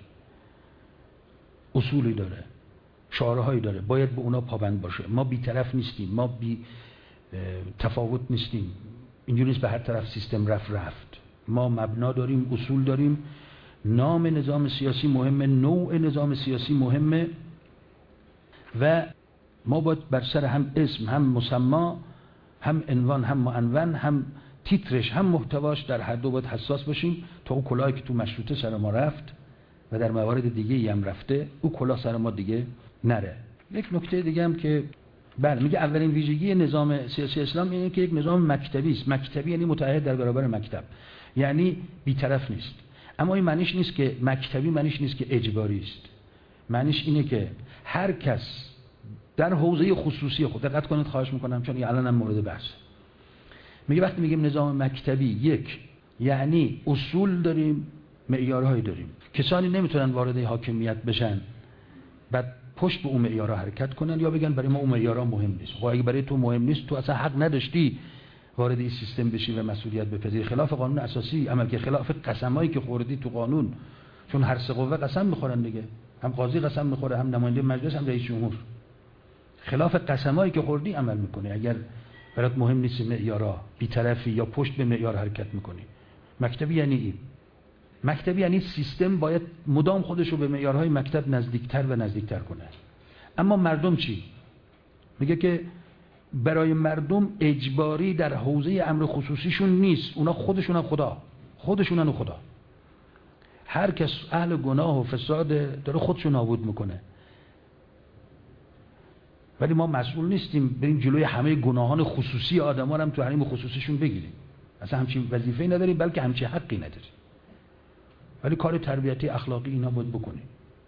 اصولی داره، شعارهایی داره، باید به اونا پابند باشه. ما بی‌طرف نیستیم، ما بی تفاوت نیستیم، اینجوری نیست به هر طرف سیستم رفت رفت. ما مبنا داریم، اصول داریم. نام نظام سیاسی مهمه، نوع نظام سیاسی مهمه و ما باید بر سر هم اسم، هم مسما، هم عنوان، هم معنون، هم تیترش، هم محتواش، در هر دو باید حساس باشیم تا او کلاهی که تو مشروطه سر ما رفت و در موارد دیگه هم رفته، او کلاه سر ما دیگه نره. یک نکته دیگه هم که بله میگه اولین ویژگی نظام سیاسی اسلام اینه که یک نظام مکتبی است. مکتبی یعنی متعهد در برابر مکتب، یعنی بی‌طرف نیست. اما این معنیش نیست که مکتبی معنیش نیست که اجباری است. معنیش اینه که هر کس در حوزه خصوصی خود، دقت کنید خواهش میکنم چون این الان هم مورد بحث. میگه وقتی میگیم نظام مکتبی، یک یعنی اصول داریم، معیارهایی داریم، کسانی نمیتونن وارد حاکمیت بشن بعد پشت به اون معیارها حرکت کنن یا بگن برای ما اون معیارها مهم نیست. خب اگه برای تو مهم نیست تو اصلا حق نداشتی وارد این سیستم بشی و مسئولیت بپذیری. خلاف قانون اساسی عمل که، خلاف قسمایی که خوردی تو قانون، چون هر سه قوه قسم میخورن دیگه، هم قاضی قسم میخوره، هم نماینده مجلس، هم رئیس جمهور. خلاف قسمایی که خوردی عمل میکنی اگر برات مهم نیست معیارها، بی‌طرفی یا پشت به معیار حرکت میکنی. مکتبی یعنی این. مکتبی یعنی سیستم باید مدام خودش رو به معیارهای مکتب نزدیکتر و نزدیکتر کنه. اما مردم چی؟ میگه که برای مردم اجباری در حوزه امر خصوصیشون نیست، اونا خودشون هم خدا، خودشون هم خدا. هر کس اهل گناه و فساد داره خودشون نابود میکنه، ولی ما مسئول نیستیم بریم جلوی همه گناهان خصوصی آدما رو هم تو حریم خصوصیشون بگیریم. اصلا همچین وظیفه‌ای نداری، بلکه همچین حقی نداری. ولی کار تربیتی اخلاقی اینا باید بکنی.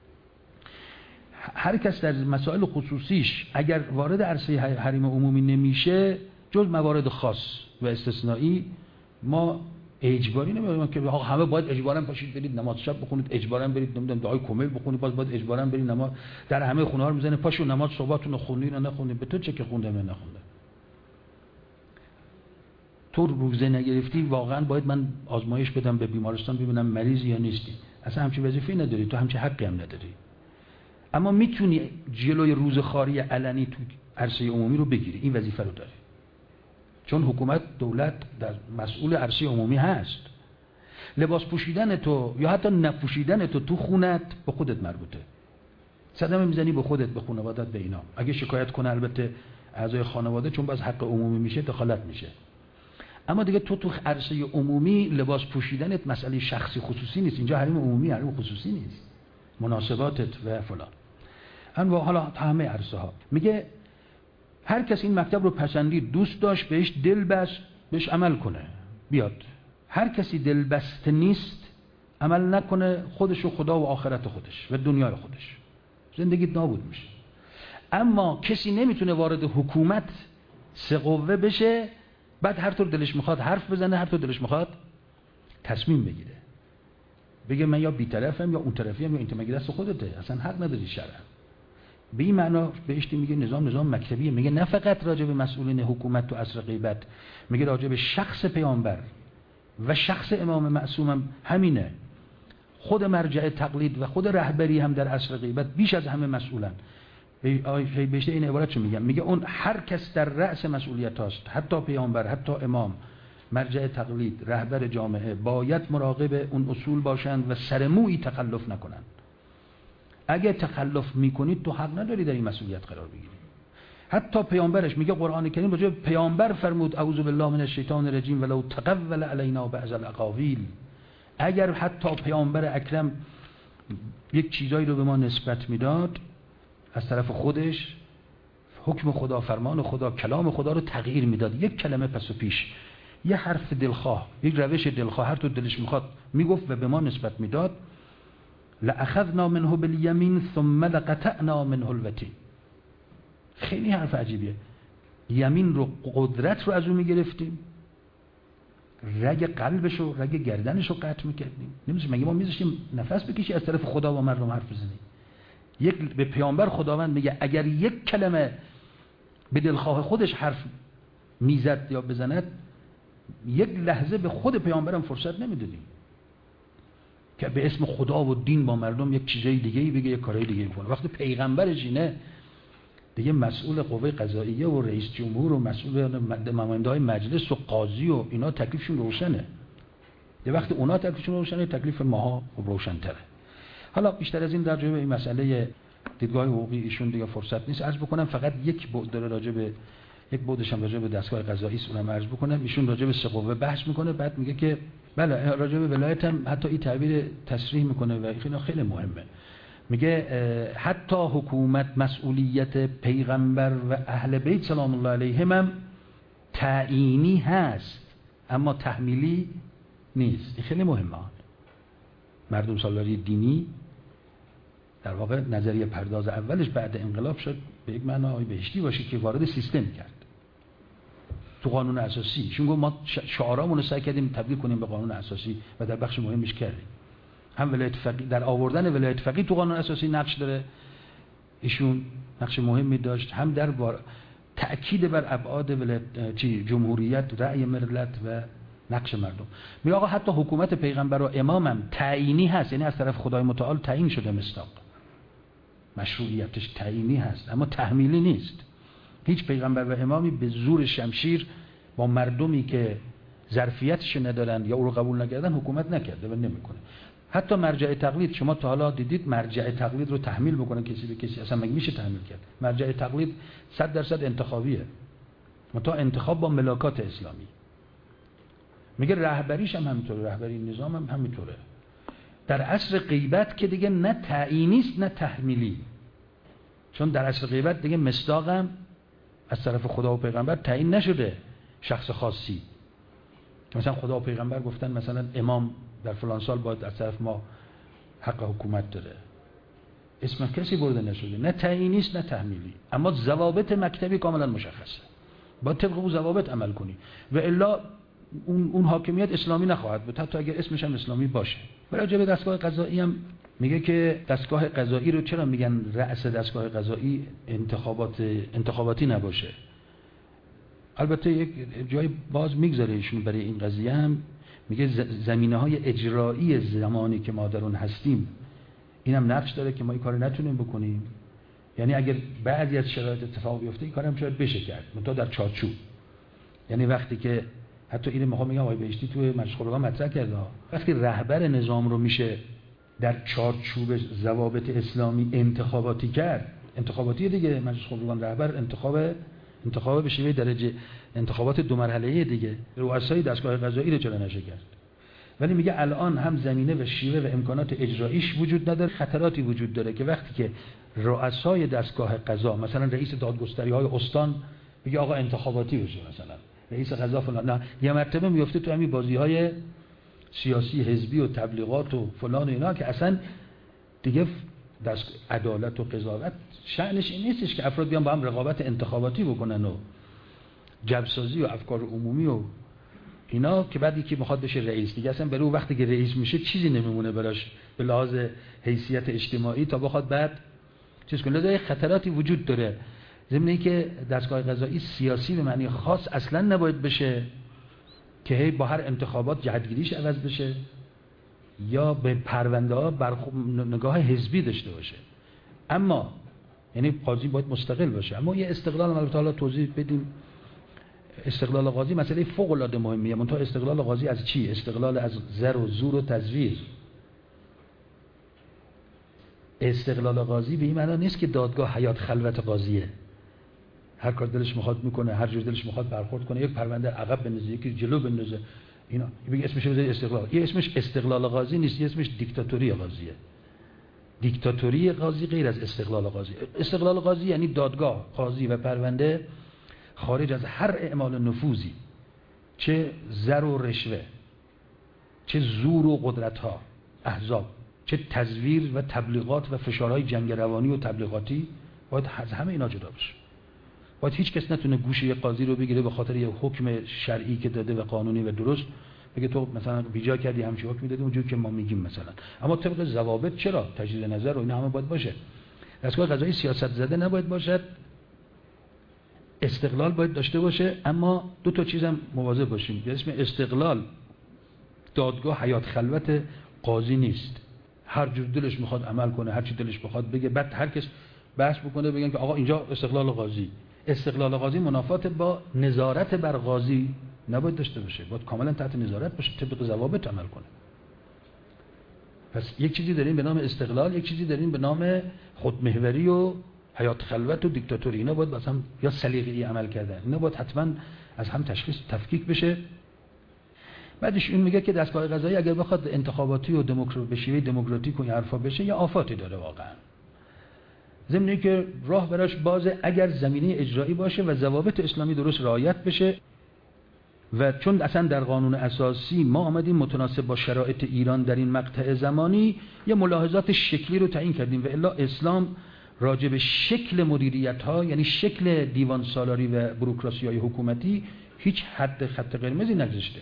هر کس در مسائل خصوصیش اگر وارد عرصه حریم عمومی نمیشه، جز موارد خاص و استثنایی، ما اجباری نمی‌کنیم که آقا همه باید اجباراً پاشید برید نماز شب بخونید، اجباراً برید نمیدونم دعای کمیل بخونید، باز باید اجباراً برید نماز. در همه خونه‌ها میزنه پاشو نماز صبحتون رو خوندین یا نخوندین، به تو چه که خونده من نخونده. تو روزه نگرفتی، واقعاً باید من آزمایش بدم به بیمارستان ببینم مریضی یا نیستی. اصلا همچین وظیفه‌ای نداری، تو همچین حقی هم نداری. اما میتونی جلوی روزخواری علنی تو عرصه عمومی رو بگیری، این وظیفه رو داری. چون حکومت، دولت در مسئول عرصه عمومی هست. لباس پوشیدن تو یا حتی نپوشیدن تو تو خونت به خودت مربوطه. صدمه میزنی به خودت، به خانوادت، به اینا. اگه شکایت کنه البته اعضای خانواده، چون باز حق عمومی میشه، دخالت میشه. اما دیگه تو تو عرصه عمومی لباس پوشیدنت مسئله شخصی خصوصی نیست. اینجا حریم عمومی، حریم خصوصی نیست. مناسباتت و فلان. اما حالا همه عرصه ها میگه هر کس این مکتب رو پسندید، دوست داشت، بهش دل بست، بهش عمل کنه، بیاد. هر کسی دل بسته نیست، عمل نکنه، خودش و خدا و آخرت خودش و دنیای خودش، زندگیت نابود میشه. اما کسی نمیتونه وارد حکومت سه قوه بشه، بعد هر طور دلش میخواد حرف بزنه، هر طور دلش میخواد تصمیم بگیره، بگه من یا بی‌طرفم یا اون طرفیم یا این مگه دست خودته، اصلا حق نداری شرعا. به این معنا بهش میگه نظام نظام مکتبیه. میگه نه فقط راجع به مسئولین حکومت تو عصر غیبت، میگه راجع به شخص پیامبر و شخص امام معصوم هم همینه. خود مرجع تقلید و خود رهبری هم در عصر غیبت بیش از همه مسئولن. بهش این عبارت چه میگم؟ میگه اون هر کس در رأس مسئولیت هاست، حتی پیامبر، حتی امام، مرجع تقلید، رهبر جامعه، باید مراقب اون اصول باشند و سرمویی تخلف نکنند. اگه تخلف میکنید تو حق نداری در این مسئولیت قرار بگیری. حتی پیامبرش میگه، قرآن کریم راجع به پیامبر فرمود اعوذ بالله من الشیطان الرجیم ولو تقول علینا بعض الاقاویل. اگر حتی پیامبر اکرم یک چیزایی رو به ما نسبت میداد از طرف خودش، حکم خدا، فرمان خدا، کلام خدا رو تغییر میداد، یک کلمه پس و پیش، یه حرف دلخواه، یک روش دلخواه، هر تو دلش میخواد میگفت و به ما نسبت میداد، لأخذنا منه بالیمین ثم لقطعنا منه الوتین. خیلی حرف عجیبیه. یمین رو، قدرت رو از اون میگرفتیم، رگ قلبش رو، رگ گردنش رو قطع میکردیم. نمیشه مگه ما میذاشتیم نفس بکشی از طرف خدا و مردم حرف بزنی؟ یک به پیامبر خداوند میگه اگر یک کلمه به دلخواه خودش حرف میزد یا بزند، یک لحظه به خود پیامبرم فرصت نمیدادیم که به اسم خدا و دین با مردم یک چیزای دیگه‌ای بگه، یک کارهای دیگه‌ای کنه. وقتی پیغمبرش اینه، دیگه مسئول قوه قضاییه و رئیس جمهور و مسئول نماینده‌های مجلس و قاضی و اینا تکلیفشون روشنه. یه وقتی اونا تکلیفشون روشنه، تکلیف ماها روشن‌تره. حالا بیشتر از این در جواب این مسئله دیدگاه حقوقی ایشون دیگه فرصت نیست. عرض بکنم فقط یک بعد داره راجع به یک بعدش هم راجع به دستگاه قضایی است، اونم عرض بکنم. ایشون راجع به سه قوه بحث میکنه، بعد میگه که بله راجع به ولایت هم حتی این تعبیر تصریح میکنه و این خیلی مهمه. میگه حتی حکومت مسئولیت پیغمبر و اهل بیت سلام الله علیهم هم تعیینی هست اما تحمیلی نیست. این خیلی مهمه. مردم سالاری دینی در واقع نظریه پرداز اولش بعد انقلاب شد به یک معنای بهشتی باشه که وارد سیستم کرد تو قانون اساسی. چون گفت ما شعارامون رو سعی کردیم تبدیل کنیم به قانون اساسی و در بخش مهمش کردیم. هم ولایت فقیه، در آوردن ولایت فقیه تو قانون اساسی نقش داره، ایشون نقش مهمی داشت، هم در بار تأکید بر ابعاد ولایت چی جمهوریت، رأی ملت و نقش مردم. می آقا حتی حکومت پیغمبر و امامم تعیینی هست، یعنی از طرف خدای متعال تعیین شده، مصداق مشروعیتش تعیینی هست اما تحمیلی نیست. هیچ پیغمبر و امامی به زور شمشیر با مردمی که ظرفیتش ندارن یا او رو قبول نکردن حکومت نکرده و نمیکنه. حتی مرجع تقلید، شما تا حالا دیدید مرجع تقلید رو تحمیل بکنه کسی به کسی؟ اصلا مگه میشه تحمیل کرد؟ مرجع تقلید صد درصد انتخابیه، متا انتخاب با ملاکات اسلامی. میگه رهبریش هم همینطوره، رهبری نظام هم همینطوره. در عصر غیبت که دیگه نه تعیینی است نه تحمیلی، چون در عصر غیبت دیگه مصداقم از طرف خدا و پیغمبر تعیین نشده شخص خاصی، که مثلا خدا و پیغمبر گفتن مثلا امام در فلان سال باید از طرف ما حق حکومت داره، اسم کسی برده نشده، نه تعیینی است نه تحمیلی، اما ضوابط مکتبی کاملا مشخصه، باید طبق اون ضوابط عمل کنی و الا اون اون حاکمیت اسلامی نخواهد بود، حتی اگر اسمش هم اسلامی باشه. راجع به دستگاه قضایی هم میگه که دستگاه قضایی رو چرا میگن رأس دستگاه قضایی انتخابات انتخاباتی نباشه؟ البته یک جای باز میگذاره ایشون برای این قضیه هم، میگه زمینه‌های اجرایی زمانی که ما در اون هستیم اینم نقش داره که ما این کارو نتونیم بکنیم، یعنی اگر بعضی از شرایط اتفاق بیفته این کارم شاید بشه کرد منتها در چارچوب. یعنی وقتی که حتی اینو میخوام بگم آقای بهشتی تو مجلس خبرگان مطرح کرده، وقتی رهبر نظام رو میشه در چارچوب ضوابط اسلامی انتخاباتی کرد، انتخاباتی دیگه، مجلس خبرگان رهبر انتخاب انتخاب به شیوه درجه انتخابات دو مرحله‌ای دیگه، رؤسای دستگاه قضایی رو چرا نشه کرد؟ ولی میگه الان هم زمینه و شیوه و امکانات اجراییش وجود نداره، خطراتی وجود داره که وقتی که رؤسای دستگاه قضا مثلا رئیس دادگستری‌های استان میگه آقا انتخاباتی بشه، مثلا رئیس قضا فلان، نه یه مرتبه میفته تو همین بازی‌های سیاسی حزبی و تبلیغات و فلان و اینا که اصلا دیگه دست عدالت و قضاوت شأنش این نیستش که افراد بیان با هم رقابت انتخاباتی بکنن و جبسازی و افکار عمومی و اینا، که بعد یکی میخواد بشه رئیس دیگه اصلا برای اون وقتی که رئیس میشه چیزی نمیمونه براش به لحاظ حیثیت اجتماعی تا بخواد بعد چیز کنه. لذا خطراتی وجود داره، ضمن اینکه دستگاه قضایی سیاسی به معنی خاص اصلا نباید بشه که هی با هر انتخابات جهتگیریش عوض بشه یا به پرونده ها برخ... نگاه حزبی داشته باشه. اما یعنی قاضی باید مستقل باشه، اما یه استقلال هم البته حالا توضیح بدیم. استقلال قاضی مسئله فوق العاده مهمیه، منتها استقلال قاضی از چی؟ استقلال از زر و زور و تزویر. استقلال قاضی به این معنی نیست که دادگاه حیات خلوت قاضیه، هر کار دلش میخواد میکنه، هر جور دلش میخواد برخورد کنه، یک پرونده عقب بندازه یکی جلو بندازه، اینا بگه اسمش بذاری استقلال. این اسمش استقلال قاضی نیست، اسمش دیکتاتوری قاضیه. دیکتاتوری قاضی غیر از استقلال قاضی. استقلال قاضی یعنی دادگاه، قاضی و پرونده خارج از هر اعمال نفوذی، چه زر و رشوه، چه زور و قدرت ها احزاب، چه تزویر و تبلیغات و فشارهای جنگ روانی و تبلیغاتی، باید از همه اینا جدا بشه. باید هیچ کس نتونه گوشه قاضی رو بگیره به خاطر یه حکم شرعی که داده و قانونی و درست بگه تو مثلا بیجا کردی همچین حکمی دادی اونجوری که ما میگیم مثلا. اما طبق ضوابط چرا تجدید نظر و اینا همه باید باشه. دستگاه قضایی سیاست زده نباید باشد، استقلال باید داشته باشه، اما دو تا چیزم مواظب باشیم. اسم استقلال دادگاه حیات خلوت قاضی نیست، هر جور دلش میخواد عمل کنه، هر چی دلش بخواد بگه، بعد هر کس بحث بکنه بگن که آقا اینجا استقلال قاضی. استقلال قاضی منافات با نظارت بر قاضی نباید داشته باشه، باید کاملا تحت نظارت باشه، طبق ضوابط عمل کنه. پس یک چیزی داریم به نام استقلال، یک چیزی داریم به نام خودمحوری و حیات خلوت و دیکتاتوری. اینا باید مثلا یا سلیقه‌ای عمل کردن، اینا باید حتما از هم تشخیص تفکیک بشه. بعدش این میگه که دستگاه قضایی اگر بخواد انتخاباتی و دموکراسی به شیوه دموکراتیک و این حرفا بشه یا آفاتی داره واقعا. ضمن اینکه راه براش بازه اگر زمینه اجرایی باشه و ضوابط اسلامی درست رعایت بشه. و چون اصلا در قانون اساسی ما آمدیم متناسب با شرایط ایران در این مقطع زمانی یه ملاحظات شکلی رو تعیین کردیم و الا اسلام راجع به شکل مدیریت ها، یعنی شکل دیوان سالاری و بوروکراسی های حکومتی هیچ حد خط قرمزی نگذاشته.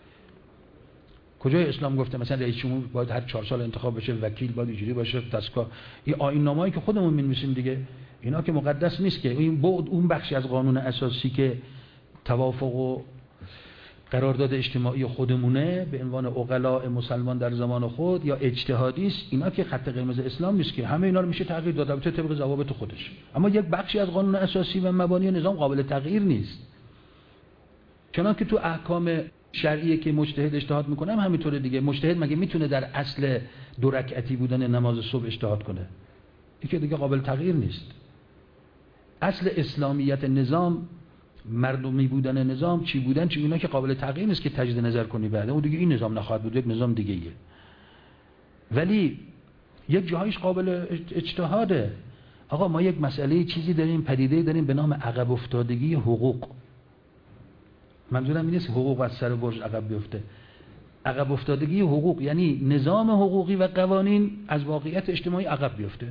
کجای اسلام گفته مثلا رئیس جمهور باید هر چهار سال انتخاب بشه، وکیل باید اینجوری باشه، دستگاه این آیین نامه‌ای که خودمون می‌نویسیم دیگه، اینا که مقدس نیست که. این بعد اون بخشی از قانون اساسی که توافق و قرارداد اجتماعی خودمونه به عنوان عقلاء مسلمان در زمان خود یا اجتهادی است، اینا که خط قرمز اسلام نیست که، همه اینا رو میشه تغییر داد البته طبق ضوابط خودش. اما یک بخشی از قانون اساسی و مبانی نظام قابل تغییر نیست. چنانکه تو احکام شرعیه که مجتهد اجتهاد میکنه هم همینطوره دیگه. مجتهد مگه میتونه در اصل دو رکعتی بودن نماز صبح اجتهاد کنه؟ این که دیگه قابل تغییر نیست. اصل اسلامیت نظام، مردمی بودن نظام، چی بودن چی، اینا که قابل تغییر نیست که تجدید نظر کنی بعد اون دیگه این نظام نخواهد بود، یک نظام دیگه ایه. ولی یک جاهایش قابل اجتهاده. آقا ما یک مسئله چیزی داریم، پدیده داریم به نام عقب افتادگی حقوق. منظورم این نیست حقوق از سر برج عقب بیفته. عقب افتادگی حقوق یعنی نظام حقوقی و قوانین از واقعیت اجتماعی عقب بیفته.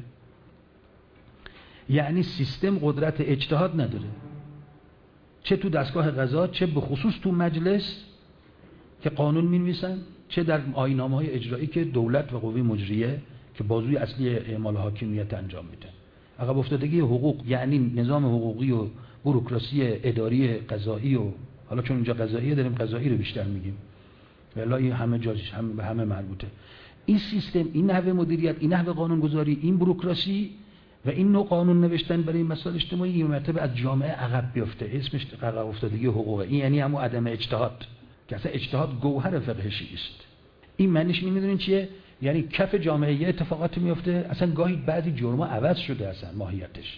یعنی سیستم قدرت اجتهاد نداره، چه تو دستگاه قضا، چه به خصوص تو مجلس که قانون می‌نویسن، چه در آیین‌نامه‌های اجرایی که دولت و قوه مجریه که بازوی اصلی اعمال حاکمیت انجام میده. عقب افتادگی حقوق یعنی نظام حقوقی و بوروکراسی اداری قضایی، و حالا چون اینجا قضایی داریم قضایی رو بیشتر میگیم، ولی همه جاش هم به همه مربوطه. این سیستم، این نحوه مدیریت، این نحوه قانونگذاری، این بوروکراسی و این نوع قانون نوشتن برای مسائل اجتماعی این مرتبه از جامعه عقب بیفته. اسمش عقب افتادگی حقوقه. این یعنی همون عدم اجتهاد که اصلا اجتهاد گوهر فقه شیعی است. این معنیش میدونین چیه؟ یعنی کف جامعه یه اتفاقاتی میفته، اصلا گاهی بعضی جرم‌ها عوض شده اصلا ماهیتش.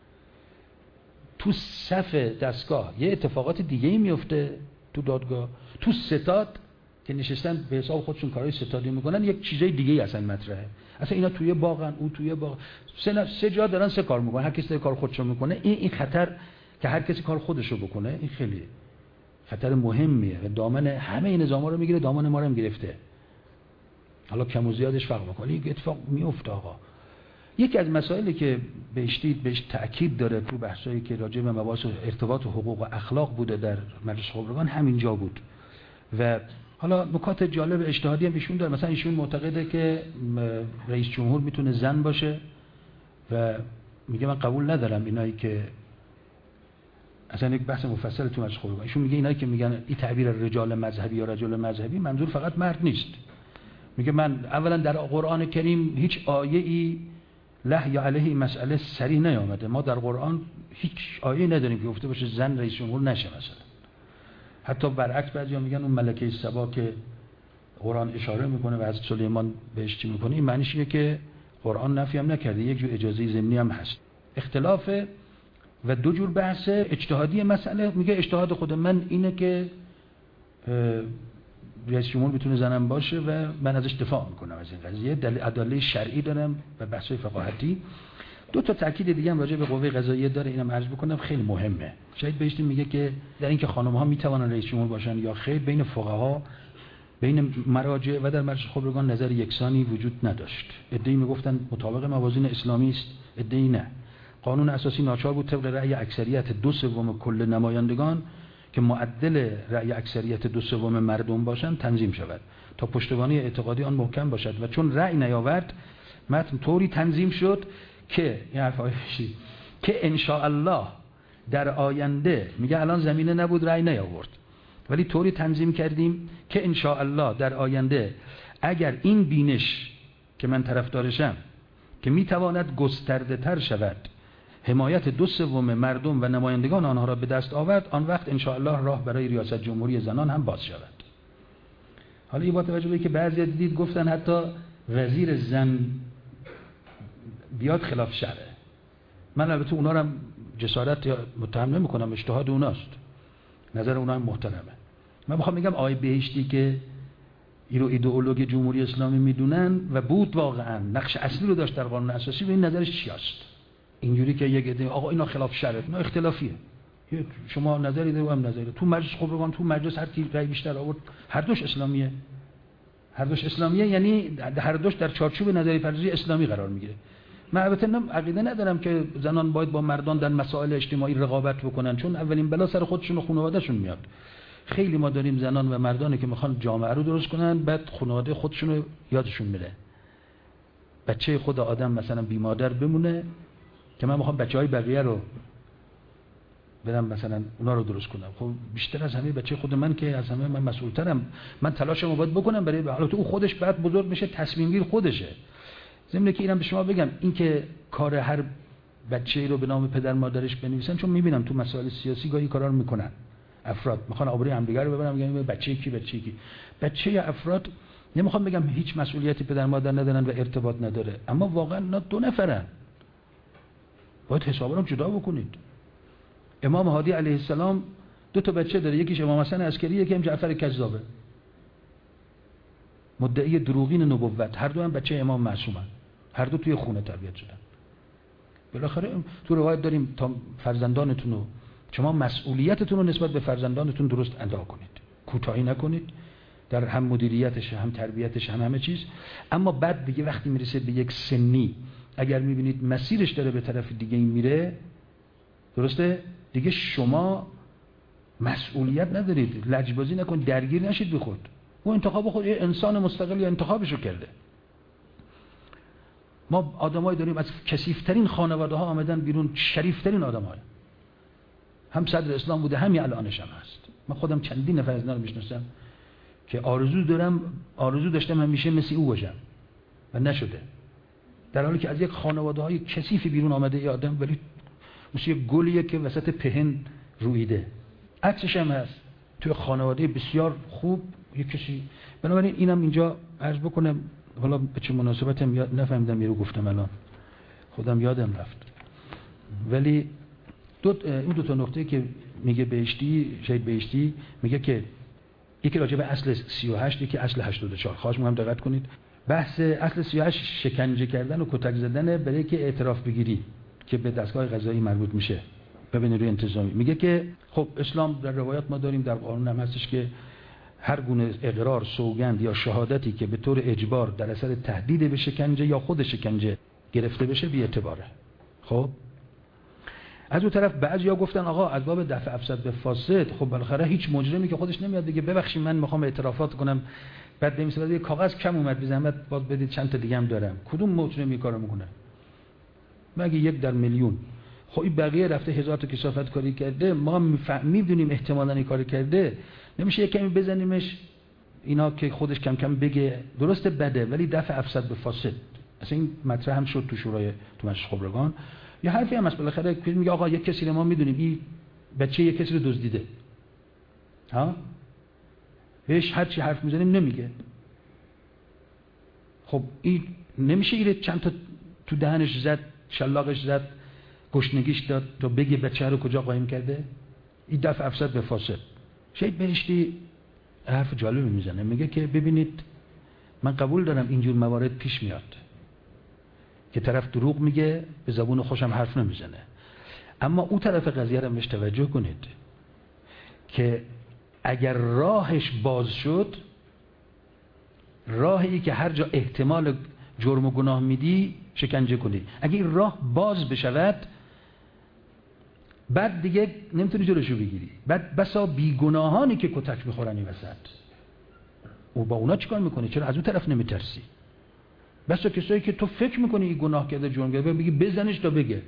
تو صف دستگاه یه اتفاقات دیگه‌ای میفته، تو دادگاه، تو ستاد که نشستن به حساب خودشون کارهای ستادی میکنن یک چیزای دیگه‌ای اصلا مطرحه. اصلا اینا توی باغن، اون توی باغ، سه سه جا دارن سه کار میکنن، هر کسی کار خودشو میکنه. این این خطر که هر کسی کار خودشو بکنه، این خیلی خطر مهمیه و دامن همه این نظاما رو میگیره، دامن ما رو هم گرفته. حالا کم و زیادش فرق میکنه، این اتفاق میفته. آقا یکی از مسائلی که بهش دید بهش تأکید داره تو بحثایی که راجع به مباحث ارتباط و حقوق و اخلاق بوده در مجلس خبرگان همینجا بود. و حالا نکات جالب اجتهادی هم ایشون داره. مثلا ایشون معتقده که رئیس جمهور میتونه زن باشه و میگه من قبول ندارم اینایی که اصلا یک بحث مفصل تو مجلس خبرگان. ایشون میگه اینایی که میگن این تعبیر رجال مذهبی یا رجل مذهبی منظور فقط مرد نیست. میگه من اولا در قرآن کریم هیچ آیه‌ای له یا علیه این مسئله صریح نیامده. ما در قرآن هیچ آیه نداریم که گفته باشه زن رئیس جمهور نشه مثلا. حتی برعکس بعضیا میگن اون ملکه سبا که قرآن اشاره میکنه و حضرت سلیمان بهش چی میکنه، این معنیش اینه که قرآن نفی هم نکرده، یک جور اجازه ضمنی هم هست. اختلاف و دو جور بحث اجتهادی مسئله. میگه اجتهاد خود من اینه که رئیس جمهور میتونه زنم باشه و من ازش دفاع میکنم از این قضیه، دلیل ادله شرعی دارم و بحث‌های فقاهتی. دو تا تاکید دیگه هم راجع به قوه قضاییه داره، اینم عرض بکنم خیلی مهمه. شاید بهش میگه که در اینکه خانم‌ها میتوانن رئیس جمهور باشن یا خیر، بین فقها، بین مراجع و در مجلس خبرگان نظر یکسانی وجود نداشت. عده‌ای میگفتن مطابق موازین اسلامی است، عده‌ای نه. قانون اساسی ناچار بود طبق رأی اکثریت دو سوم کل نمایندگان که معدل رأی اکثریت دو سوم مردم باشند تنظیم شود تا پشتوانه اعتقادی آن محکم باشد. و چون رأی نیاورد، متن طوری تنظیم شد که این حرفای فشی که ان شاء الله در آینده، میگه الان زمینه نبود رأی نیاورد، ولی طوری تنظیم کردیم که ان شاء الله در آینده اگر این بینش که من طرفدارشم که میتواند گسترده تر شود، حمایت دو سوم مردم و نمایندگان آنها را به دست آورد، آن وقت ان شاء الله راه برای ریاست جمهوری زنان هم باز شود. حالا این با توجه به که بعضی دیدید گفتن حتی وزیر زن بیاد خلاف شرعه. من البته اونا رو جسارت یا متهم نمی‌کنم، اجتهاد اوناست، نظر اونها هم محترمه. من میخوام بگم آقای بهشتی که اینو ایدئولوژی جمهوری اسلامی میدونن و بود واقعا نقش اصلی رو داشت در قانون اساسی، به این نظرش چی است؟ اینجوری که یک عده آقا اینا خلاف شرعه، نه اختلافیه. شما نظری داره و هم نظری. تو مجلس خبرگان، تو مجلس هر کی رأی بیشتر آورد، هر دوش اسلامیه. هر دوش اسلامیه یعنی هر دوش در چارچوب نظری پردازی اسلامی قرار میگیره. من البته عقیده ندارم که زنان باید با مردان در مسائل اجتماعی رقابت بکنن، چون اولین بلا سر خودشون و خانواده‌شون میاد. خیلی ما داریم زنان و مردانی که میخوان جامعه رو درست کنن، بعد خانواده خودشون رو یادشون میره. بچه خود آدم مثلا بی مادر بمونه که من میخوام بچهای بقیه رو برم مثلا اونا رو درست کنم. خب بیشتر از همه بچه خود من که از همه من مسئولترم، من تلاشمو باید بکنم برای حالت او. خودش بعد بزرگ میشه، تصمیم گیر خودشه. ضمن که اینم به شما بگم، این که کار هر بچه‌ای رو به نام پدر مادرش بنویسن، چون میبینم تو مسائل سیاسی گاهی کارا رو میکنن. افراد میخوان آبروی همدیگه رو ببرن، میگن بچه کی بچه کی. بچه افراد نمیخوام بگم هیچ مسئولیتی پدر مادر ندارن و ارتباط نداره، اما واقعا اینا دو نفرن. باید حسابا رو جدا بکنید. امام هادی علیه السلام دو تا بچه داره، یکیش امام حسن عسکری، یکی جعفر کذابه، مدعی دروغین نبوت. هر دو هم بچه امام معصومن، هر دو توی خونه تربیت شدن. بالاخره تو روایت داریم تا فرزندانتون رو شما مسئولیتتون رو نسبت به فرزندانتون درست ادا کنید، کوتاهی نکنید در هم مدیریتش، هم تربیتش، هم همه چیز. اما بعد دیگه وقتی میرسه به یک سنی، اگر میبینید مسیرش داره به طرف دیگه این میره، درسته؟ دیگه شما مسئولیت ندارید، لجبازی نکنید، درگیر نشید به خود. او انتخاب خود، یه انسان مستقل یا انتخابشو کرده. ما آدمایی داریم از کثیف‌ترین خانواده ها آمدن بیرون، شریفترین آدم‌های. هم صدر اسلام بوده، همین الانش هم هست. من خودم چندین نفر از اینا رو میشناسم که آرزو دارم، آرزو داشتم همیشه مثل او باشم و نشده. در حالی که از یک خانواده های کثیفی بیرون آمده ای آدم، ولی مثل یک گلیه که وسط پهن رویده. عکسش هم هست توی خانواده بسیار خوب یک کسی. بنابراین اینم اینجا عرض بکنم، حالا به چه مناسبتم یاد نفهمیدم، یه رو گفتم الان خودم یادم رفت. ولی دو اون دو تا نکته که میگه بهشتی، شهید بهشتی میگه که یکی راجع به اصل سی و هشت، یکی اصل هشتاد و چهار. خواهش می‌کنم دقت کنید. بحث اصل سی و هشت شکنجه کردن و کتک زدن برای که اعتراف بگیری که به دستگاه قضایی مربوط میشه و به نیروی انتظامی. میگه که خب اسلام در روایات ما داریم، در قانون هم هستش که هر گونه اقرار، سوگند یا شهادتی که به طور اجبار در اثر تهدید به شکنجه یا خود شکنجه گرفته بشه بی اعتباره. خب از اون طرف بعضیا گفتن آقا از باب دفع افساد به فاسد، خب بالاخره هیچ مجرمی که خودش نمیاد دیگه ببخشید من میخوام اعترافات کنم، بعد بنویسه بعد یه کاغذ کم اومد، بی زحمت باز بدید چند تا دیگه هم دارم. کدوم مجرمی کارو میکنه؟ مگه یک در میلیون؟ خب این بقیه رفته هزار تا کثافت کاری کرده، ما میدونیم احتمالاً این کارو کرده، نمیشه یک کمی بزنیمش اینا که خودش کم کم بگه درسته بده، ولی دفع افساد به فاسد اصلا این مطرح هم شد تو شورای تو مجلس خبرگان. یه حرفی هم هست بالاخره میگه آقا یک کسی رو ما میدونیم این بچه یک کسی رو دزدیده، ها بهش هر چی حرف میزنیم نمیگه. خب این نمیشه ایره چند تا تو دهنش زد، شلاقش زد، گشنگیش داد تا بگه بچه رو کجا قایم کرده. این دفع افساد به فاسد. شهید بهشتی حرف جالبی میزنه، میگه که ببینید من قبول دارم اینجور موارد پیش میاد که طرف دروغ میگه، به زبون خوشم حرف نمیزنه، اما اون طرف قضیه رو بهش توجه کنید که اگر راهش باز شد، راهی که هر جا احتمال جرم و گناه میدی شکنجه کنی، اگه این راه باز بشود بعد دیگه نمیتونی جلوشو بگیری. بعد بسا بیگناهانی که کتک میخورن این وسط، او با اونا چیکار میکنی؟ چرا از اون طرف نمیترسی؟ بسا کسایی که تو فکر میکنی این گناه کرده، جرم کرده، بگی بزنش تا بگه،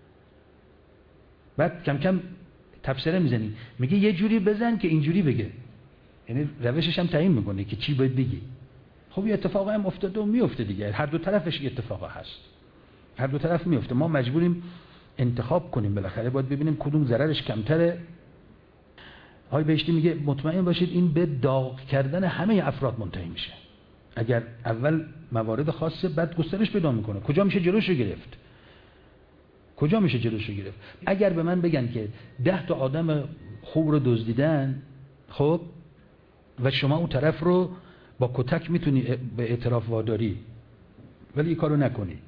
بعد کم کم تفسیر میزنی، میگه یه جوری بزن که اینجوری بگه، یعنی روشش هم تعیین میکنه که چی باید بگی. خب یه اتفاقی هم افتاده و میفته دیگه، هر دو طرفش یه اتفاقا هست، هر دو طرف میفته. ما مجبوریم انتخاب کنیم، بالاخره باید ببینیم کدوم ضررش کمتره. آقای بهشتی میگه مطمئن باشید این به داغ کردن همه افراد منتهی میشه. اگر اول موارد خاصه بعد گسترش پیدا میکنه. کجا میشه جلوشو گرفت؟ کجا میشه جلوشو گرفت؟ اگر به من بگن که ده تا آدم خوب رو دزدیدن، خب و شما اون طرف رو با کتک میتونی به اعتراف واداری، ولی این کارو نکنی،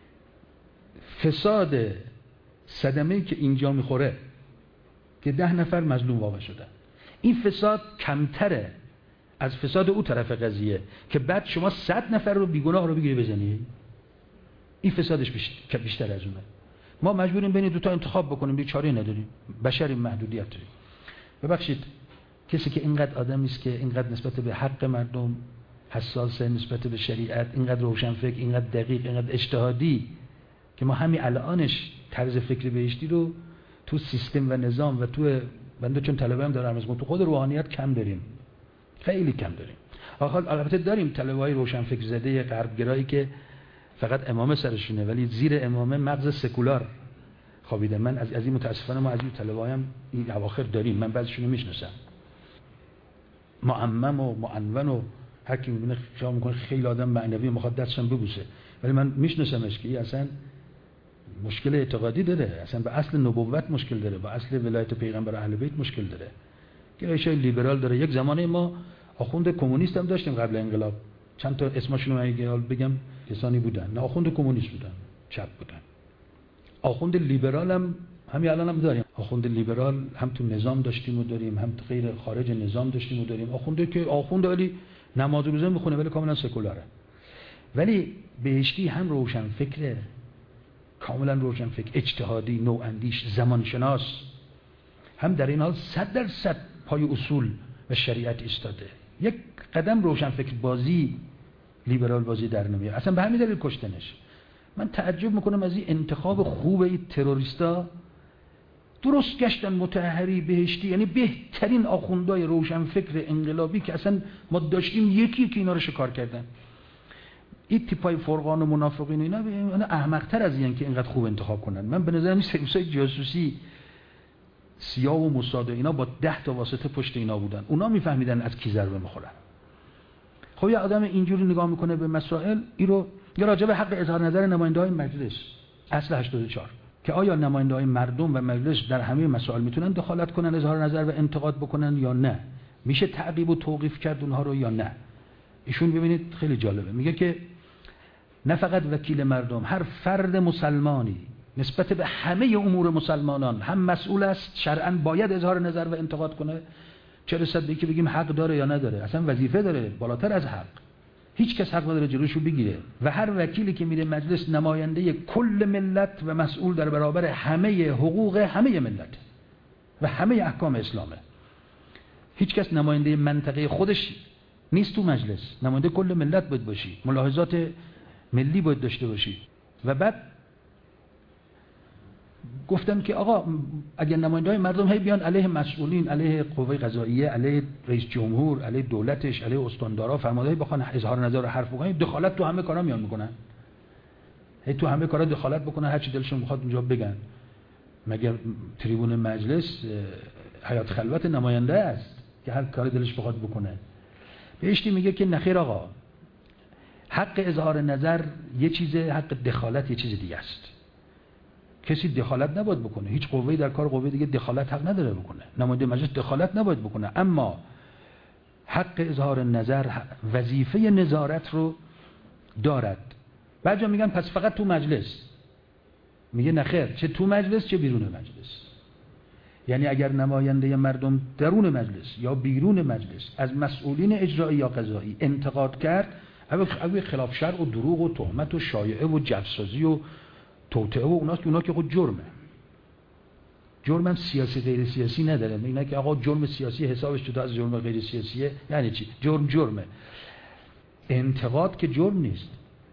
فساد صدمه‌ای که اینجا میخوره که ده نفر مظلوم واقع شدن، این فساد کمتره از فساد او طرف قضیه که بعد شما صد نفر رو بیگناه رو بگیری بزنی. این فسادش بیشتر, بیشتر از اونه. ما مجبوریم بین دو تا انتخاب بکنیم، بیچاره نداریم، بشری محدودیت داریم. ببخشید کسی که اینقدر آدمی است که اینقدر نسبت به حق مردم حساسه، نسبت به شریعت اینقدر روشنفکر، اینقدر دقیق، اینقدر اجتهادی، که ما همین الانش طرز فکر بهشتی رو تو سیستم و نظام و تو بنده چون طلبه هم دارم از تو خود روحانیت کم داریم، خیلی کم داریم. آخر البته داریم طلبه‌های روشنفکر زده غربگرایی که فقط امامه سرشونه، ولی زیر امامه مغز سکولار خوابیده. من از از این متاسفانه ما از این طلبه‌هایم این اواخر داریم، من بعضیشون رو میشناسم، معمم و معنون و هر کی میبینه خیال میکنه خیلی آدم معنوی میخواد دستشم ببوسه، ولی من میشناسمش که اصلا مشکل اعتقادی داره، اصلا به اصل نبوت مشکل داره، با اصل ولایت پیغمبر اهل بیت مشکل داره، گرایش‌های لیبرال داره. یک زمانی ما آخوند کمونیست هم داشتیم قبل انقلاب، چند تا اسمشون رو اگه بگم کسانی بودن، نه آخوند کمونیست بودن، چپ بودن. آخوند لیبرال هم همین الان هم داریم. آخوند لیبرال هم تو نظام داشتیم و داریم، هم تو غیر خارج نظام داشتیم و داریم. آخونده که آخونده ولی نماز روزه میخونه ولی کاملا سکولاره. ولی بهشتی هم روشن فکره، کاملا روشن فکر، اجتهادی، نواندیش، زمانشناس، هم در این حال صد درصد پای اصول و شریعت ایستاده. یک قدم روشن فکر بازی لیبرال بازی در نمیاد. اصلا به همین دلیل کشتنش. من تعجب میکنم از این انتخاب خوب این تروریستا. درست گشتن مطهری بهشتی، یعنی بهترین آخوندهای روشن فکر انقلابی که اصلا ما داشتیم، یکی که اینا رو شکار کردن. این تیپای فرقان و منافقین اینا اینا احمق‌تر از این که اینقدر خوب انتخاب کنن. من به نظرم این سرویس‌های جاسوسی سیا و موساد اینا با ده تا واسطه پشت اینا بودن، اونا میفهمیدن از کی ضربه میخورن. خب یه آدم اینجوری نگاه میکنه به مسائل، این رو یا راجع به حق اظهار نظر نماینده‌های مجلس اصل هشتاد و چهار که آیا نماینده‌های مردم و مجلس در همه مسائل میتونن دخالت کنن، اظهار نظر و انتقاد بکنن یا نه، میشه تعقیب و توقیف کرد اونها رو یا نه. ایشون ببینید خیلی جالبه، میگه که نه فقط وکیل مردم، هر فرد مسلمانی نسبت به همه امور مسلمانان هم مسئول است، شرعاً باید اظهار نظر و انتقاد کنه. چه رسد به که بگیم حق داره یا نداره، اصلا وظیفه داره بالاتر از حق. هیچ کس حق نداره جلوشو بگیره و هر وکیلی که میره مجلس نماینده کل ملت و مسئول در برابر همه حقوق همه ملت و همه احکام اسلامه. هیچ کس نماینده منطقه خودش نیست تو مجلس، نماینده کل ملت باید باشی، ملاحظات ملی باید داشته باشی. و بعد گفتم که آقا اگر نماینده‌های مردم هی بیان علیه مسئولین، علیه قوه قضاییه، علیه رئیس جمهور، علیه دولتش، علیه استاندارا، فرمانده‌ای بخوان اظهار نظر و حرف بکنن، دخالت تو همه کارا میان میکنن. هی تو همه کارا دخالت بکنن، هر چی دلشون میخواد اونجا بگن. مگر تریبون مجلس حیات خلوت نماینده است که هر کاری دلش بخواد بکنه؟ بهشتی میگه که نخیر آقا، حق اظهار نظر یه چیزه، حق دخالت یه چیز دیگه است. کسی دخالت نباید بکنه، هیچ قوه‌ای در کار قوه دیگه دخالت حق نداره بکنه، نماینده مجلس دخالت نباید بکنه، اما حق اظهار نظر وظیفه نظارت رو دارد. بعضیا میگن پس فقط تو مجلس. میگه نخیر، چه تو مجلس چه بیرون مجلس. یعنی اگر نماینده مردم درون مجلس یا بیرون مجلس از مسئولین اجرایی یا قضایی انتقاد کرد، اگه خلاف شرع و دروغ و تهمت و شایعه و جبرسازی و توطئه و اونا که اونا که خود جرمه. جرم هم سیاسی غیر سیاسی نداره. میگن که آقا جرم سیاسی حسابش جدا از جرم غیر سیاسیه. یعنی چی؟ جرم جرمه. انتقاد که جرم نیست.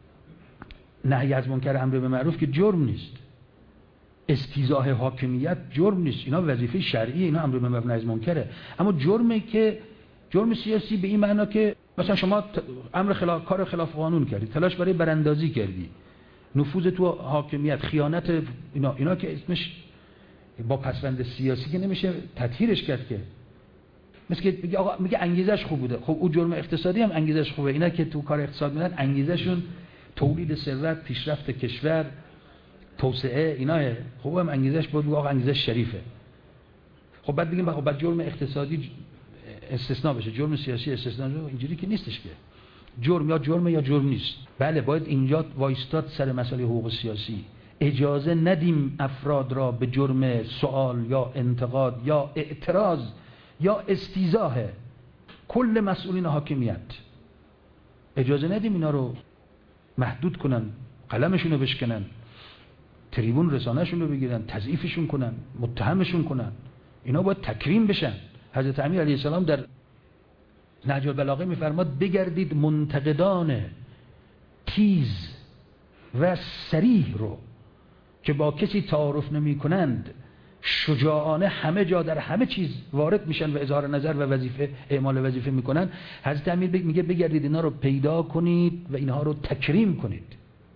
نهی از منکر، امر به معروف که جرم نیست. استیضاح حاکمیت جرم نیست. اینا وظیفه شرعیه، اینا امر به معروف نهی از منکره. اما جرمه که جرم سیاسی به این معنا که مثلا شما امر خلاف کار خلاف قانون کردی، تلاش برای براندازی کردی، نفوذ تو حاکمیت، خیانت، اینا اینا که اسمش با پسوند سیاسی که نمیشه تطهیرش کرد که. مثل که میگه آقا میگه انگیزش خوب بوده. خب اون جرم اقتصادی هم انگیزش خوبه. اینا که تو کار اقتصاد میدن انگیزشون تولید ثروت، پیشرفت کشور، توسعه، ایناه. خب هم انگیزش بود، آقا انگیزش شریفه. خب بعد بگیم خب بعد جرم اقتصادی استثناء بشه، جرم سیاسی استثناء بشه. اینجوری که نیستش که. جرم یا جرم یا جرم نیست. بله باید اینجا وایستاد سر مسئله حقوق سیاسی. اجازه ندیم افراد را به جرم سوال یا انتقاد یا اعتراض یا استیضاح کل مسئولین حاکمیت، اجازه ندیم اینا رو محدود کنن، قلمشون رو بشکنن، تریبون رسانه‌شون رو بگیرن، تضعیفشون کنن، متهمشون کنن. اینا باید تکریم بشن. حضرت امیر علیه السلام در نهج البلاغه میفرماد بگردید منتقدان تیز و صریح رو که با کسی تعارف نمی کنند شجاعانه همه جا در همه چیز وارد میشن و اظهار نظر و وظیفه اعمال وظیفه میکنن. حضرت امیر میگه بگردید اینا رو پیدا کنید و اینها رو تکریم کنید،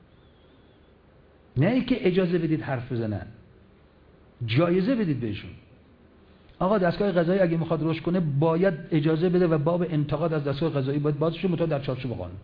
نه ای که اجازه بدید حرف بزنن، جایزه بدید بهشون. آقا دستگاه قضایی اگه میخواد رشد کنه باید اجازه بده و باب انتقاد از دستگاه قضایی باید باز بشه، مطابق در چارچوب قانون.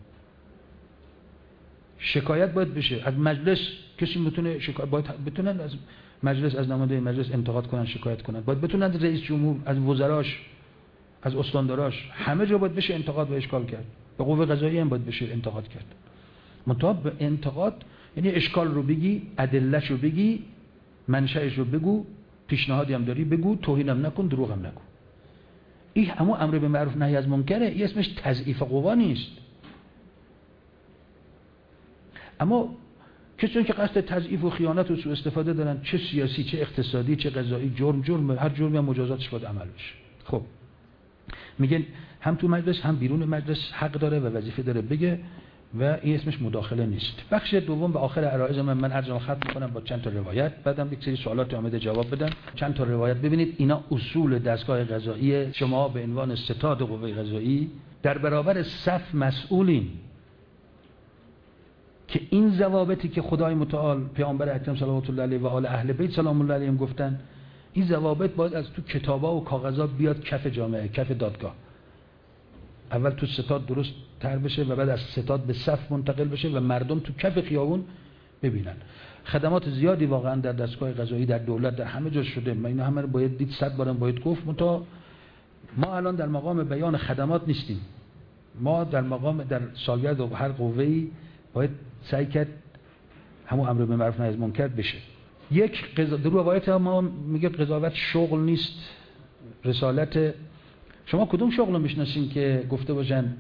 شکایت باید بشه از مجلس، کسی میتونه شکایت باید بتونن از مجلس، از نماینده مجلس انتقاد کنن، شکایت کنن. باید بتونن از رئیس جمهور، از وزراش، از استانداراش، همه جا باید بشه انتقاد و اشکال کرد. به قوه قضاییه هم باید بشه انتقاد کرد. مطابق انتقاد یعنی اشکال رو بگی، ادله‌ش رو بگی، منشأش رو بگو، پیشنهادی هم داری بگو، توهینم نکن، دروغم نگو. این همون امر به معروف نهی از منکره. این اسمش تضعیف قوا نیست. اما کسانی که قصد تضعیف و خیانت و سوء استفاده دارن، چه سیاسی چه اقتصادی چه قضایی، جرم جرم، هر جرمی هم مجازاتش باید عمل بشه. خب میگن هم تو مجلس هم بیرون مجلس حق داره و وظیفه داره بگه و این اسمش مداخله نیست. بخش دوم به آخر عرایض من من عرضم ختم می‌کنم با چند تا روایت، بعدم یک سری سوالات آمده جواب بدم. چند تا روایت ببینید. اینا اصول دستگاه قضایی شما به عنوان ستاد قوه قضایی در برابر صف مسئولین که این ضوابطی که خدای متعال پیامبر اکرم صلوات الله علیه و آل اهل بیت سلام الله علیهم گفتن، این ضوابط باید از تو کتابا و کاغذا بیاد کف جامعه، کف دادگاه. اول تو ستاد درست تر بشه و بعد از ستاد به صف منتقل بشه و مردم تو کف خیابون ببینن. خدمات زیادی واقعا در دستگاه قضایی در دولت در همه جا شده. من اینا همه رو باید دید، صد بارم باید گفت. منتها ما الان در مقام بیان خدمات نیستیم. ما در مقام در سالگرد هر قوه‌ای باید سعی کرد همون امر به معروف نهی از منکر بشه. یک قضا... در روایت ما میگه قضاوت شغل نیست، رسالت. شما کدوم شغل رو میشناسین که گفته باشن